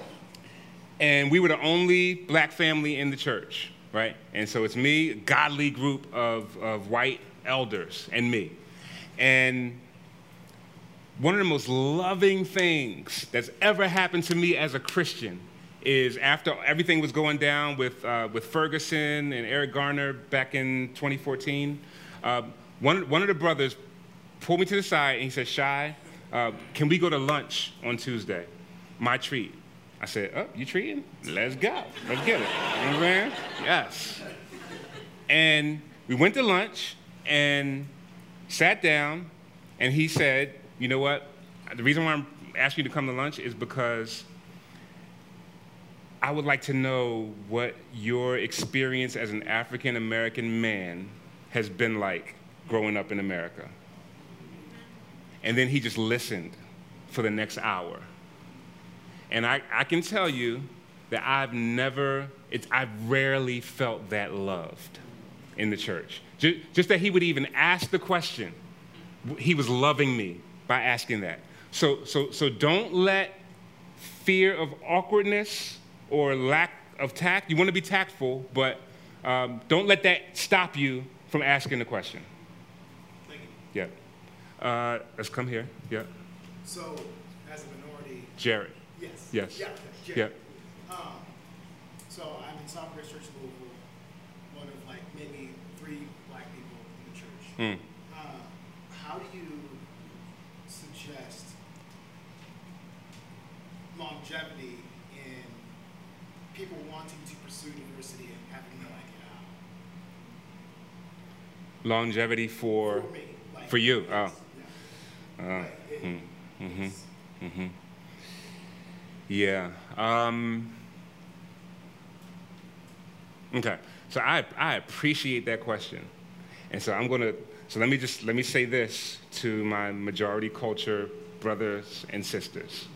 we were the only black family in the church, right? And so it's me, a godly group of white elders, and me. And one of the most loving things that's ever happened to me as a Christian is after everything was going down with Ferguson and Eric Garner back in 2014, one of the brothers pulled me to the side and he said, Shai, can we go to lunch on Tuesday? My treat. I said, oh, you treating? Let's go. Let's get it. You know what I'm saying? Yes. And we went to lunch and sat down, and he said, you know what? The reason why I'm asking you to come to lunch is because I would like to know what your experience as an African-American man has been like growing up in America. And then he just listened for the next hour. And I can tell you that I've rarely felt that loved in the church. Just that he would even ask the question. He was loving me by asking that. So don't let fear of awkwardness or lack of tact, you want to be tactful, but don't let that stop you from asking the question.
Thank you.
Yeah. Let's come here. Yeah.
So, as a minority.
Jared.
Yes.
Yes.
Yeah.
Yeah.
Jared. So I'm in South Grace Church Louisville, one of like maybe 3 black people in the church. How do you suggest longevity in people wanting to pursue diversity and having no idea how?
Longevity for
me, like,
for you.
yes,
Oh.
yeah. Like,
Yeah. Okay. So I appreciate that question, and so let me say this to my majority culture brothers and sisters.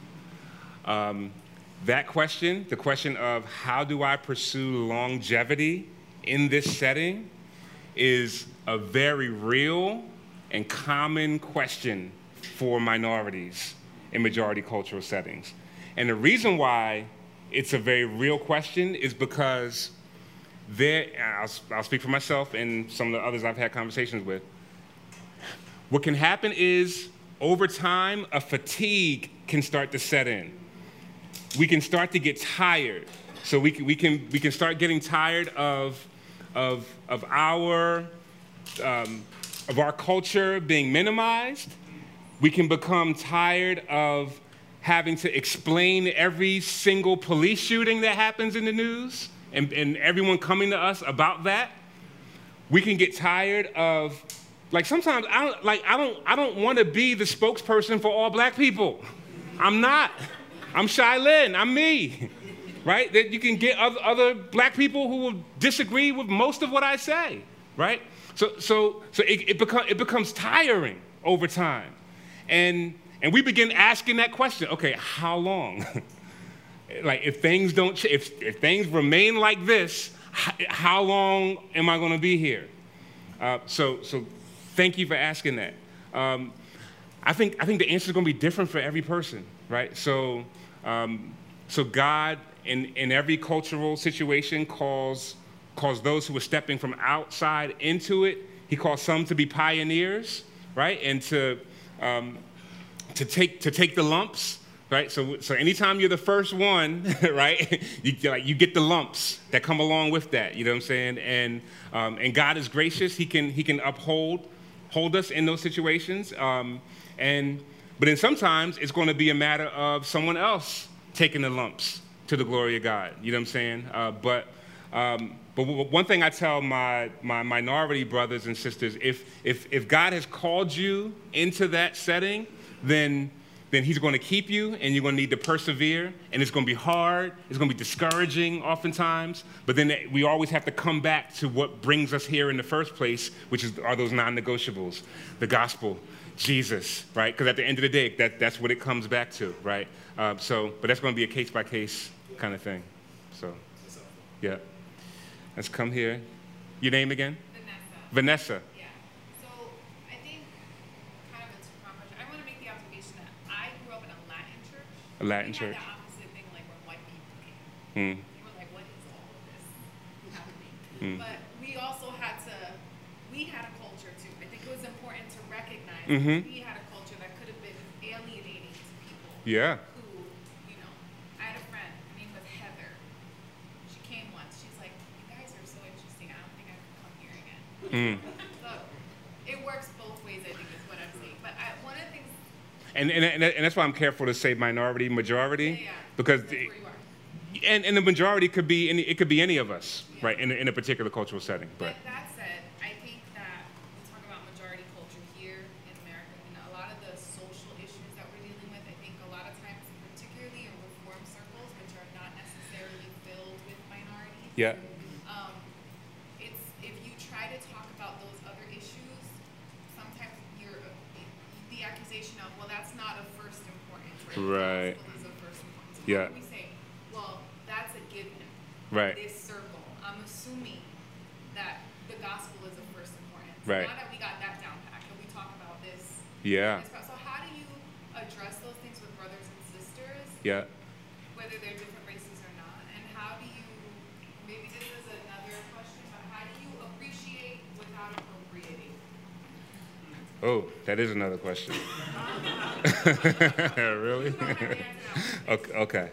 That question, the question of how do I pursue longevity in this setting, is a very real and common question for minorities in majority cultural settings. And the reason why it's a very real question is because I'll speak for myself and some of the others I've had conversations with. What can happen is, over time, a fatigue can start to set in. We can start to get tired. So we can start getting tired of our culture being minimized. We can become tired of having to explain every single police shooting that happens in the news and everyone coming to us about that. We can get tired of, like, sometimes I don't want to be the spokesperson for all black people. I'm not. I'm Shai Linne. I'm me. Right? That you can get other black people who will disagree with most of what I say. Right? So it becomes tiring over time. And we begin asking that question, okay, how long? Like, if things don't, if things remain like this, how long am I going to be here? So thank you for asking that. I think the answer is going to be different for every person, right? So God, in every cultural situation, calls those who are stepping from outside into it. He calls some to be pioneers, right, and to take the lumps, right? So anytime you're the first one, right, you get the lumps that come along with that. You know what I'm saying? And God is gracious. He can hold us in those situations. But then sometimes it's going to be a matter of someone else taking the lumps to the glory of God. You know what I'm saying? But one thing I tell my minority brothers and sisters, if God has called you into that setting, then he's going to keep you, and you're going to need to persevere, and it's going to be hard. It's going to be discouraging oftentimes, but then we always have to come back to what brings us here in the first place, which are those non-negotiables, the gospel, Jesus, right? Because at the end of the day, that's what it comes back to, right? But that's going to be a case-by-case kind of thing. So, yeah. Let's come here. Your name again?
Vanessa.
Vanessa.
Yeah. So I think kind of a two-part question. I want to make the observation that I grew up in a Latin church.
A Latin
we
church.
had the opposite thing, like when white people
Mm.
came. We were like, what is all of this happening? But we also had a culture too. I think it was important to recognize that we had a culture that could have been alienating to people.
Yeah.
Who, I had a friend, her name was Heather. She came once. She's like, you guys are so interesting. I don't think I could come here again. So it works both ways, I think, is what I'm saying. But one of the things.
And that's why I'm careful to say minority, majority,
Yeah.
because
That's where you are.
and the majority could be any of us, right, in a particular cultural setting. But
That said, I think that we talk about majority culture here in America, a lot of the social issues that we're dealing with, I think a lot of times, particularly in reform circles, which are not necessarily filled with minorities.
yeah,
It's if you try to talk about those other issues, sometimes the accusation of, well, that's not of first importance,
Right.
The gospel is of first importance. So
Yeah.
What do we say? Well, that's a given.
right,
This circle, I'm assuming that the gospel is of first importance.
Right.
Now that we got that down pat, can we talk about this?
yeah,
So how do you address those things with brothers and sisters,
yeah.
whether they're different races or not? And how do you, maybe this is another question, but how do you appreciate without appropriating?
Oh, that is another question. Really?
You don't have to answer that one.
Okay.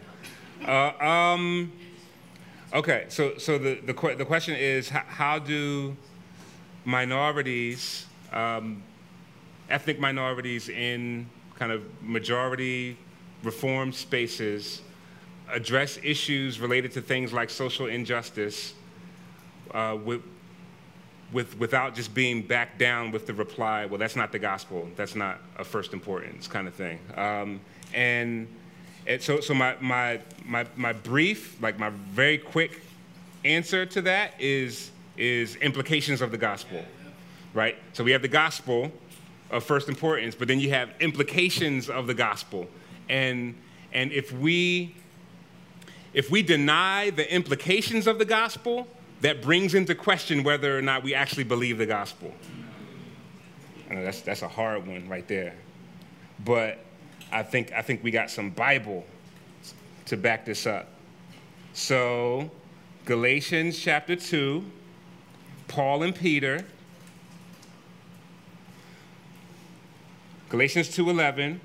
Okay. So the question is, how do minorities, ethnic minorities in kind of majority reform spaces, address issues related to things like social injustice without just being backed down with the reply, well, that's not the gospel, that's not of first importance kind of thing. And so my brief, like my very quick answer to that is implications of the gospel, right? So we have the gospel of first importance, but then you have implications of the gospel. And if we deny the implications of the gospel, that brings into question whether or not we actually believe the gospel. I know that's a hard one right there. But I think we got some Bible to back this up. So Galatians chapter 2, Paul and Peter. Galatians 2:11.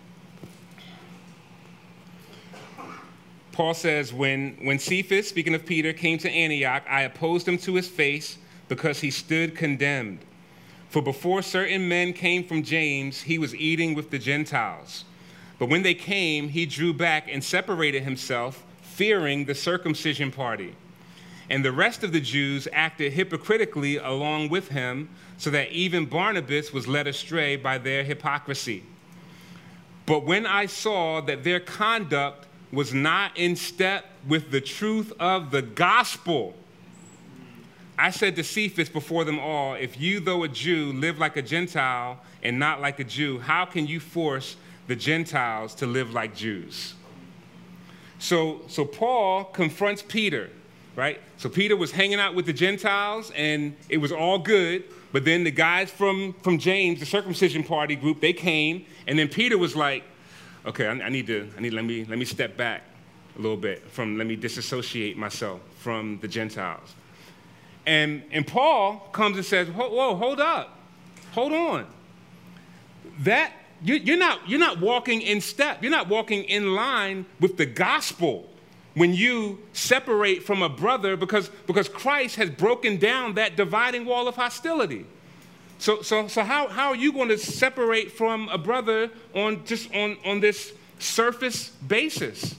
Paul says, when Cephas, speaking of Peter, came to Antioch, I opposed him to his face because he stood condemned. For before certain men came from James, he was eating with the Gentiles. But when they came, he drew back and separated himself, fearing the circumcision party. And the rest of the Jews acted hypocritically along with him, so that even Barnabas was led astray by their hypocrisy. But when I saw that their conduct was not in step with the truth of the gospel, I said to Cephas before them all, if you, though a Jew, live like a Gentile and not like a Jew, how can you force the Gentiles to live like Jews? So Paul confronts Peter, right? So Peter was hanging out with the Gentiles, and it was all good. But then the guys from James, the circumcision party group, they came, and then Peter was like, okay, let me step back a little bit let me disassociate myself from the Gentiles. And Paul comes and says, whoa, hold up, hold on. That you're not walking in step. You're not walking in line with the gospel when you separate from a brother because Christ has broken down that dividing wall of hostility. So how are you going to separate from a brother on this surface basis?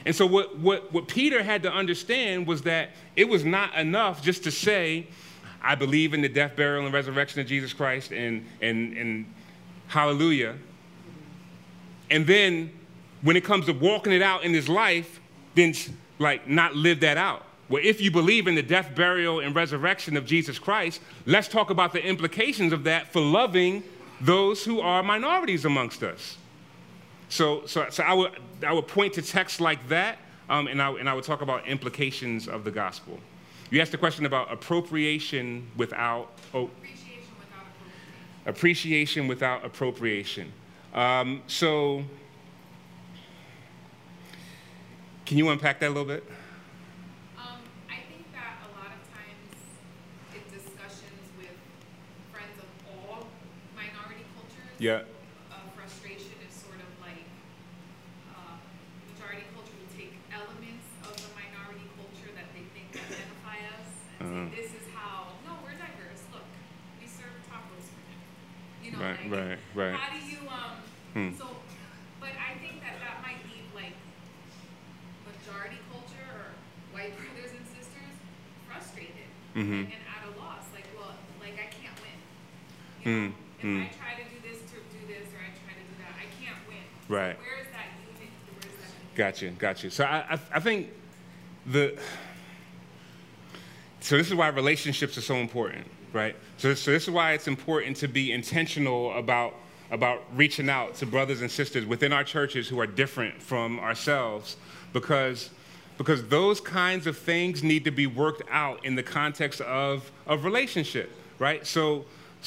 And so what Peter had to understand was that it was not enough just to say, I believe in the death, burial, and resurrection of Jesus Christ, and hallelujah. And then when it comes to walking it out in his life, then like not live that out. Well, if you believe in the death, burial, and resurrection of Jesus Christ, let's talk about the implications of that for loving those who are minorities amongst us. So I would point to texts like that, and I would talk about implications of the gospel. You asked a question about appropriation without appreciation without appropriation. So can you unpack that a little bit?
I think that a lot of times in discussions with friends of all minority cultures,
Yeah.
frustration is sort of like majority culture will take elements of the minority culture that they think identify us and say, this is how, no, we're diverse. Look, we serve tacos for them. You know,
Right.
How do you, so, but I think that might leave like majority culture or white brothers and sisters frustrated and at a loss. Like, well, like I can't win. You know, if I try to do this or I try to do that, I can't win.
Right.
So where is that unity? Where is that?
Got you. So I think so this is why relationships are so important, right? So this is why it's important to be intentional about reaching out to brothers and sisters within our churches who are different from ourselves, because those kinds of things need to be worked out in the context of relationship, right? So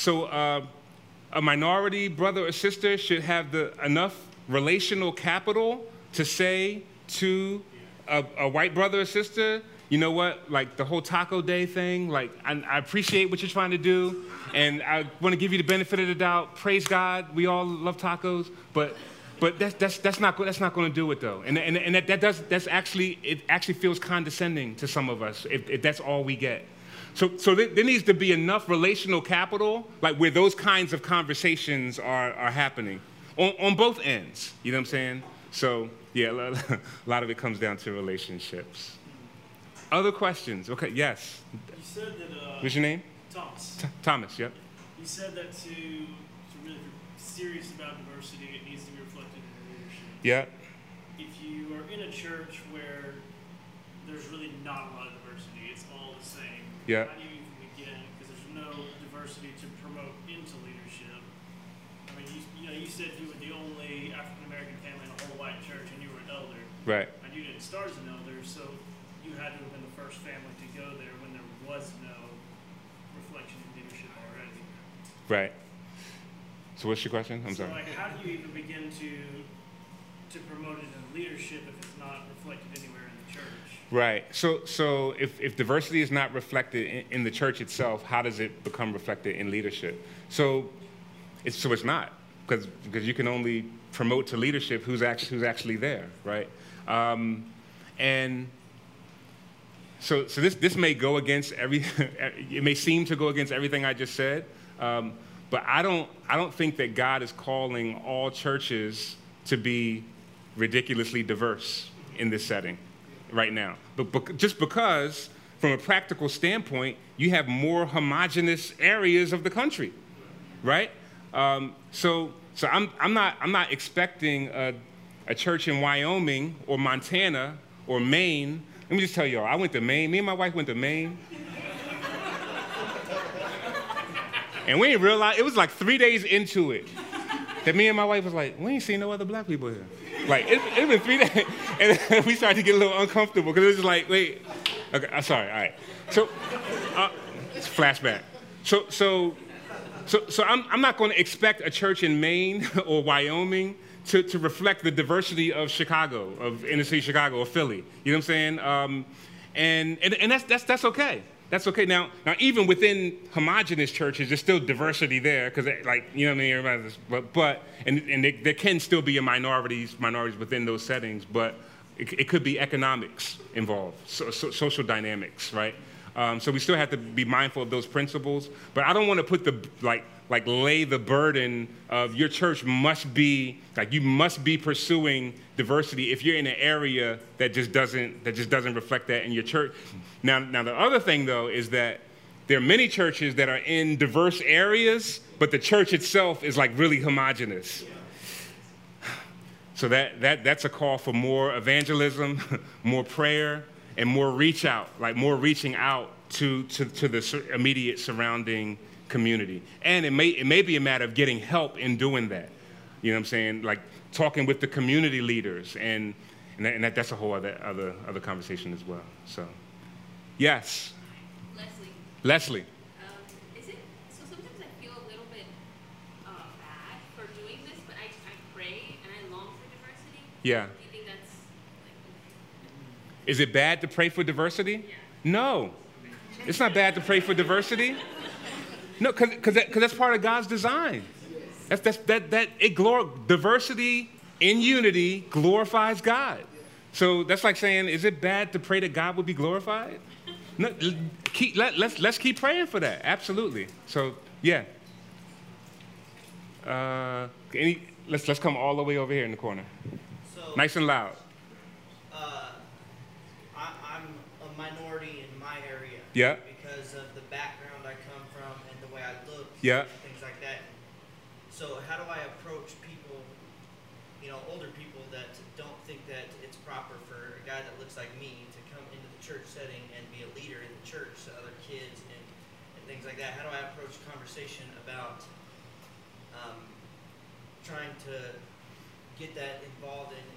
a minority brother or sister should have enough relational capital to say to a white brother or sister, you know what, like the whole Taco Day thing, like I appreciate what you're trying to do, and I want to give you the benefit of the doubt. Praise God, we all love tacos, but that's not going to do it though, and it actually feels condescending to some of us if that's all we get. So there needs to be enough relational capital, like where those kinds of conversations are happening on both ends. You know what I'm saying? So yeah, a lot of it comes down to relationships. Other questions? Okay, yes.
You said that.
What's your name?
Thomas.
Thomas, yep.
You said that to really be serious about diversity, it needs to be reflected in your leadership.
Yeah.
If you are in a church where there's really not a lot of diversity, it's all the same.
Yeah.
How do you even begin? Because there's no diversity to promote into leadership. I mean, you said you were the only African American family in a whole white church, and you were an elder.
Right.
And you didn't start as an elder, so you had to have been the first family to go there when there was no reflection in leadership already.
Right. So what's your question? I'm sorry.
Like, how do you even begin to promote it in leadership if it's not reflected anywhere in the church?
Right. So if diversity is not reflected in the church itself, how does it become reflected in leadership? So it's not, because you can only promote to leadership who's actually there, right? And so this may go against it may seem to go against everything I just said, but I don't think that God is calling all churches to be ridiculously diverse in this setting right now. But just because, from a practical standpoint, you have more homogenous areas of the country, right? So I'm not expecting a church in Wyoming or Montana or Maine. Let me just tell y'all, I went to Maine. Me and my wife went to Maine. And we didn't realize, it was like 3 days into it, that me and my wife was like, we ain't seen no other black people here. Like, it's been 3 days. And we started to get a little uncomfortable, because it was just like, wait. Okay, I'm sorry, all right. So, it's a flashback. So I'm not going to expect a church in Maine or Wyoming to reflect the diversity of Chicago, of inner city Chicago or Philly. You know what I'm saying? And that's okay. That's okay. Now even within homogenous churches, there's still diversity there, because like, you know what I mean, everybody's, there can still be minorities within those settings, but it could be economics involved, social dynamics, right? So we still have to be mindful of those principles, but I don't want to put like lay the burden of your church must be, like you must be pursuing diversity if you're in an area that just doesn't reflect that in your church. Now the other thing though is that there are many churches that are in diverse areas, but the church itself is like really homogenous. So that's a call for more evangelism, more prayer, and more reaching out to the immediate surrounding community. And it may be a matter of getting help in doing that. You know what I'm saying? Like talking with the community leaders, and that's a whole other conversation as well. So, yes. Leslie.
Is it, so sometimes I feel a little bit bad for doing this, but I pray and I long for diversity.
Yeah.
Do you think that's like...
Is it bad to pray for diversity?
Yeah.
No. It's not bad to pray for diversity. No, because that's part of God's design. Diversity in unity glorifies God. So that's like saying, is it bad to pray that God would be glorified? No, let's keep praying for that. Absolutely. So yeah. Let's come all the way over here in the corner.
So,
Nice and loud.
I'm a minority in my area.
Yeah.
Because of the background I come from and the way I look.
Yeah.
And things like that. So how do I approach people, older people that don't think that it's proper for a guy that looks like me to come into the church setting and be a leader in the church to other kids and things like that? How do I approach conversation about trying to get that involved in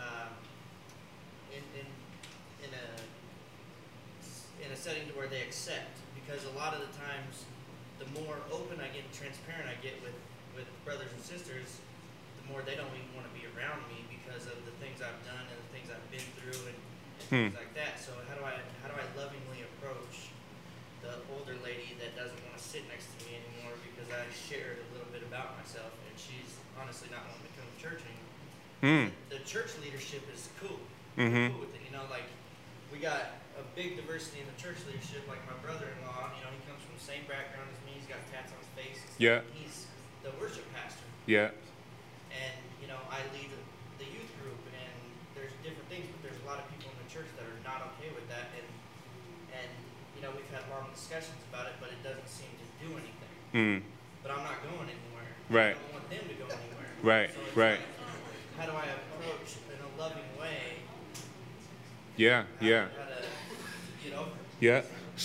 a setting to where they accept? Because a lot of the times, the more open I get and transparent I get with brothers and sisters, the more they don't even want to be around me because of the things I've done and the things I've been through and things like that. So how do I lovingly approach the older lady that doesn't want to sit next to me anymore because I shared a little bit about myself and she's honestly not wanting to come to church anymore? The church leadership is cool.
Mm-hmm.
Cool with it. Like we got a big diversity in the church leadership. Like my brother-in-law, he comes from the same background as me. He's got tats on his face.
Yeah.
He's the worship pastor.
Yeah.
And I lead the youth group, and there's different things, but there's a lot of people in the church that are not okay with that, and we've had long discussions about it, but it doesn't seem to do anything. But I'm not going anywhere.
Right.
I don't want them to go anywhere.
Right.
So it's
Right.
like, how do I approach in a loving way?
Yeah. Yeah.
How to get over it?
Yeah.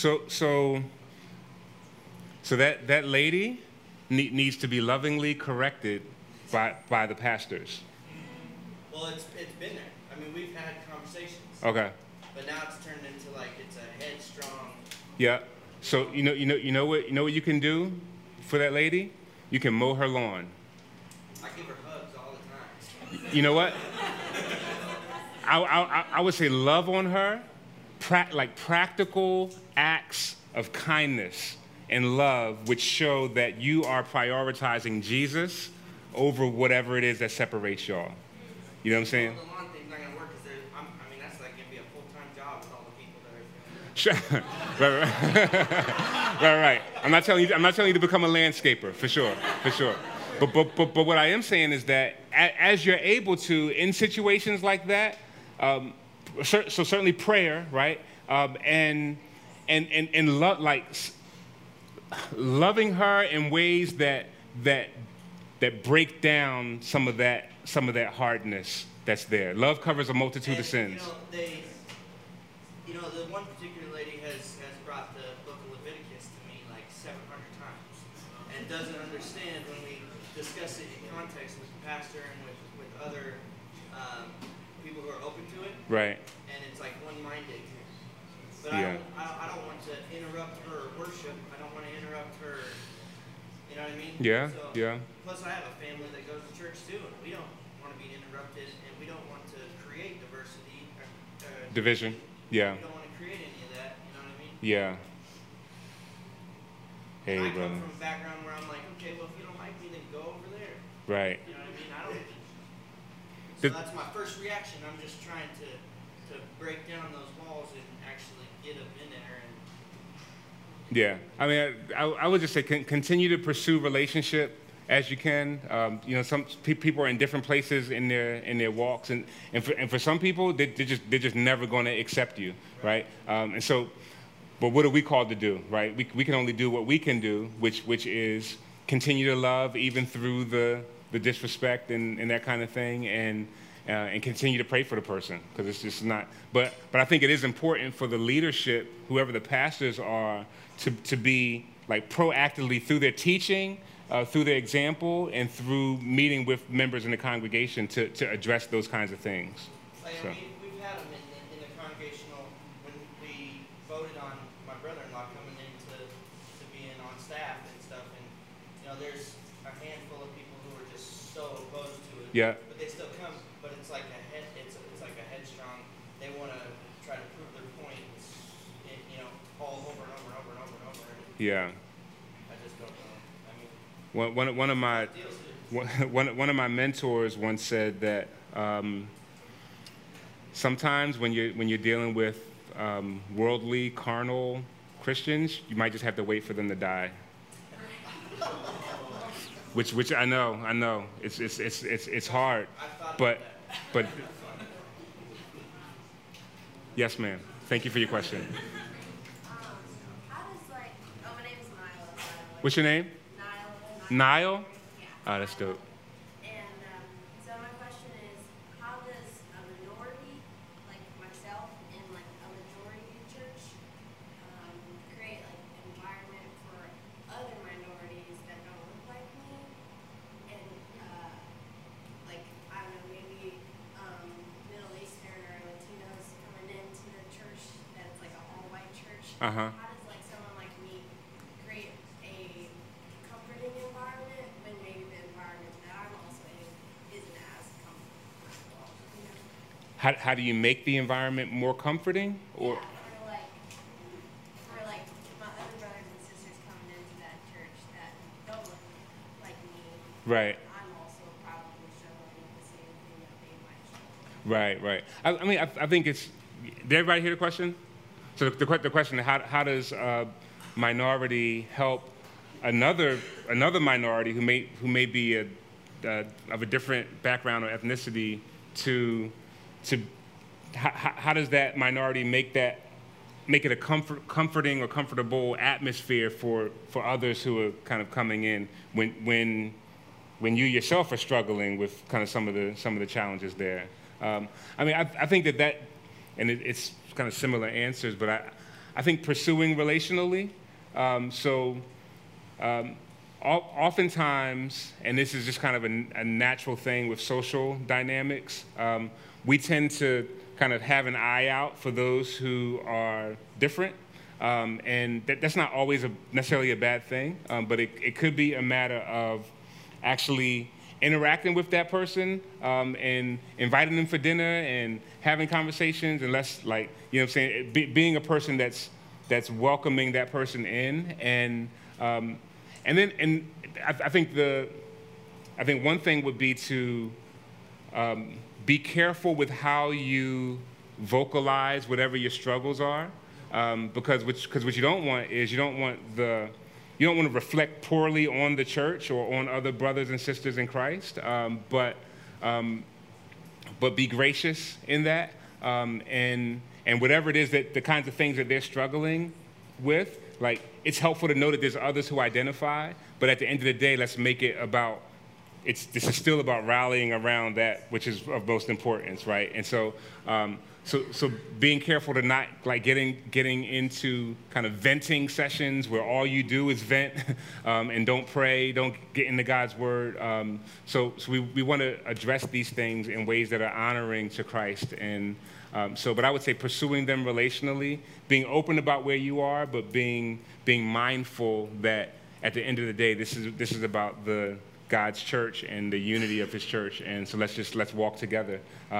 So that lady needs to be lovingly corrected by the pastors.
Well, it's been there. I mean, we've had conversations.
Okay.
But now it's turned into like it's a headstrong.
Yeah. So you know what you can do for that lady? You can mow her lawn.
I give her hugs all the time.
You know what? I would say love on her, like practical acts of kindness and love which show that you are prioritizing Jesus over whatever it is that separates y'all. You know what I'm saying?
Well, the lawn thing's not gonna work because that's like gonna be a full-time job with all the people that are doing
Sure. right. I'm not telling you to become a landscaper, for sure. But what I am saying is that as you're able to, in situations like that, so certainly prayer, right, and loving her in ways that break down some of that hardness that's there. Love covers a multitude of sins.
The one particular lady has brought the book of Leviticus to me like 700 times and doesn't understand when we discuss it in context with the pastor and with other people who are open to it.
Right.
And it's like one-minded. But
Yeah.
I don't want to interrupt her worship. I don't want to interrupt her. You know what I mean?
Yeah.
So,
Yeah.
Plus, I have a family that goes to church too, and we don't want to be interrupted, and we don't want to create diversity.
Division. Yeah.
We don't want to create any of that. You know what I mean?
Yeah. Hey,
I
brother.
come from a background where I'm like, okay, well, if you don't like me, then go over there.
Right.
You know what I mean? So that's my first reaction. I'm just trying to break down those walls and actually get them in there. And
Yeah, I mean, I would just say continue to pursue relationship as you can. You know, some people are in different places in their walks, and for some people, they're just never going to accept you, right? And so, but what are we called to do, right? We can only do what we can do, which is continue to love even through the disrespect and that kind of thing, and continue to pray for the person, because it's just not. But I think it is important for the leadership, whoever the pastors are, to be like proactively through their teaching, through their example, and through meeting with members in the congregation to address those kinds of things.
Like,
So.
we've had them in the congregational when we voted on my brother-in-law coming in to being on staff and stuff, and you know, there's a handful of people who are just so opposed to it.
Yeah.
But they still come. But it's like it's like a headstrong. They want to try to prove their point, you know, all over and over and over and over and over. And
Yeah.
I just don't know. I mean,
one of my mentors once said that sometimes when you're dealing with worldly, carnal Christians, you might just have to wait for them to die. Which I know it's hard, but yes, ma'am. Thank you for your question.
How does my name is Niall.
What's your name?
Niall.
Niall? Oh, that's dope.
And so my question is, how does a minority like myself in like a majority church create like an environment for other minorities that don't look like me, and like I don't know, maybe Middle Eastern or Latinos coming into the church that's like an all-white church.
Uh-huh.
How does like someone like me create a comforting environment when maybe the environment that I'm also in isn't as comfortable? You know?
How do you make the environment more comforting? Or
Yeah, for like my other brothers and sisters coming into that church that don't look like me.
right.
I'm also probably struggling with the same thing that they might struggle with.
Right. I mean, I think it's. Did everybody hear the question? So the question: how does minority help another minority who may be of a different background or ethnicity to how does that minority make it a comforting or comfortable atmosphere for others who are kind of coming in when you yourself are struggling with kind of some of the challenges there? I mean, I think that and it's kind of similar answers, but I think pursuing relationally. Oftentimes, and this is just kind of a natural thing with social dynamics, we tend to kind of have an eye out for those who are different. And that's not always necessarily a bad thing, but it could be a matter of actually interacting with that person and inviting them for dinner and having conversations, and less like, you know what I'm saying, being a person that's welcoming that person in. And I think one thing would be to be careful with how you vocalize whatever your struggles are, because what you don't want is you don't want to reflect poorly on the church or on other brothers and sisters in Christ, but be gracious in that, and whatever it is that the kinds of things that they're struggling with, like, it's helpful to know that there's others who identify, but at the end of the day, let's make it about, this is still about rallying around that which is of most importance, right? And so being careful to not like getting into kind of venting sessions where all you do is vent and don't pray, don't get into God's word. So we want to address these things in ways that are honoring to Christ. And but I would say pursuing them relationally, being open about where you are, but being mindful that at the end of the day, this is about God's church and the unity of His church. And so let's walk together.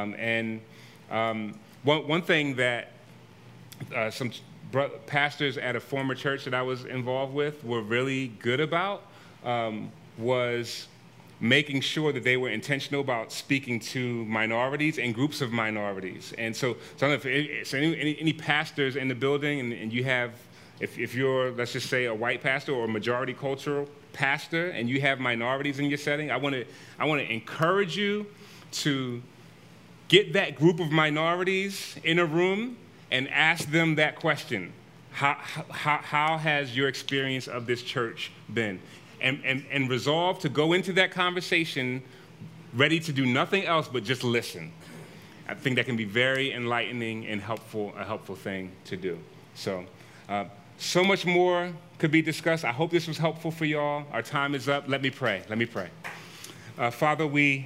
One thing that some pastors at a former church that I was involved with were really good about was making sure that they were intentional about speaking to minorities and groups of minorities. And so I don't know if any pastors in the building, and you have if you're, let's just say, a white pastor or a majority cultural pastor and you have minorities in your setting, I want to encourage you to get that group of minorities in a room and ask them that question. How has your experience of this church been? And resolve to go into that conversation ready to do nothing else but just listen. I think that can be very enlightening and helpful, a helpful thing to do. So much more could be discussed. I hope this was helpful for y'all. Our time is up. Let me pray. Father, we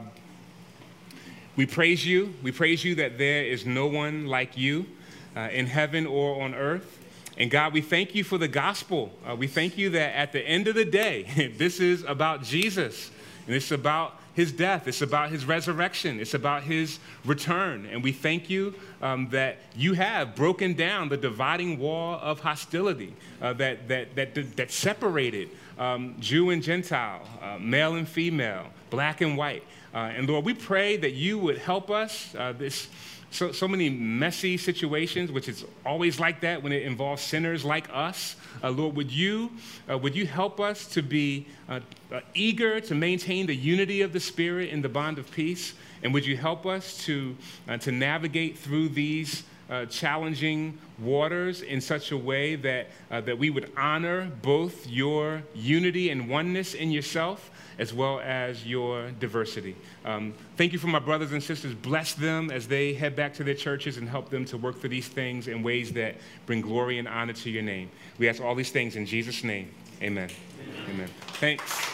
praise you. We praise you that there is no one like you in heaven or on earth. And God, we thank you for the gospel. We thank you that at the end of the day, this is about Jesus. And it's about his death. It's about his resurrection. It's about his return. And we thank you that you have broken down the dividing wall of hostility that separated Jew and Gentile, male and female, black and white. And Lord, we pray that you would help us. So many messy situations, which is always like that when it involves sinners like us. Lord, would you help us to be eager to maintain the unity of the Spirit in the bond of peace? And would you help us to navigate through these challenging waters in such a way that we would honor both your unity and oneness in yourself as well as your diversity. Thank you for my brothers and sisters. Bless them as they head back to their churches and help them to work for these things in ways that bring glory and honor to your name. We ask all these things in Jesus' name. Amen. Amen. Thanks.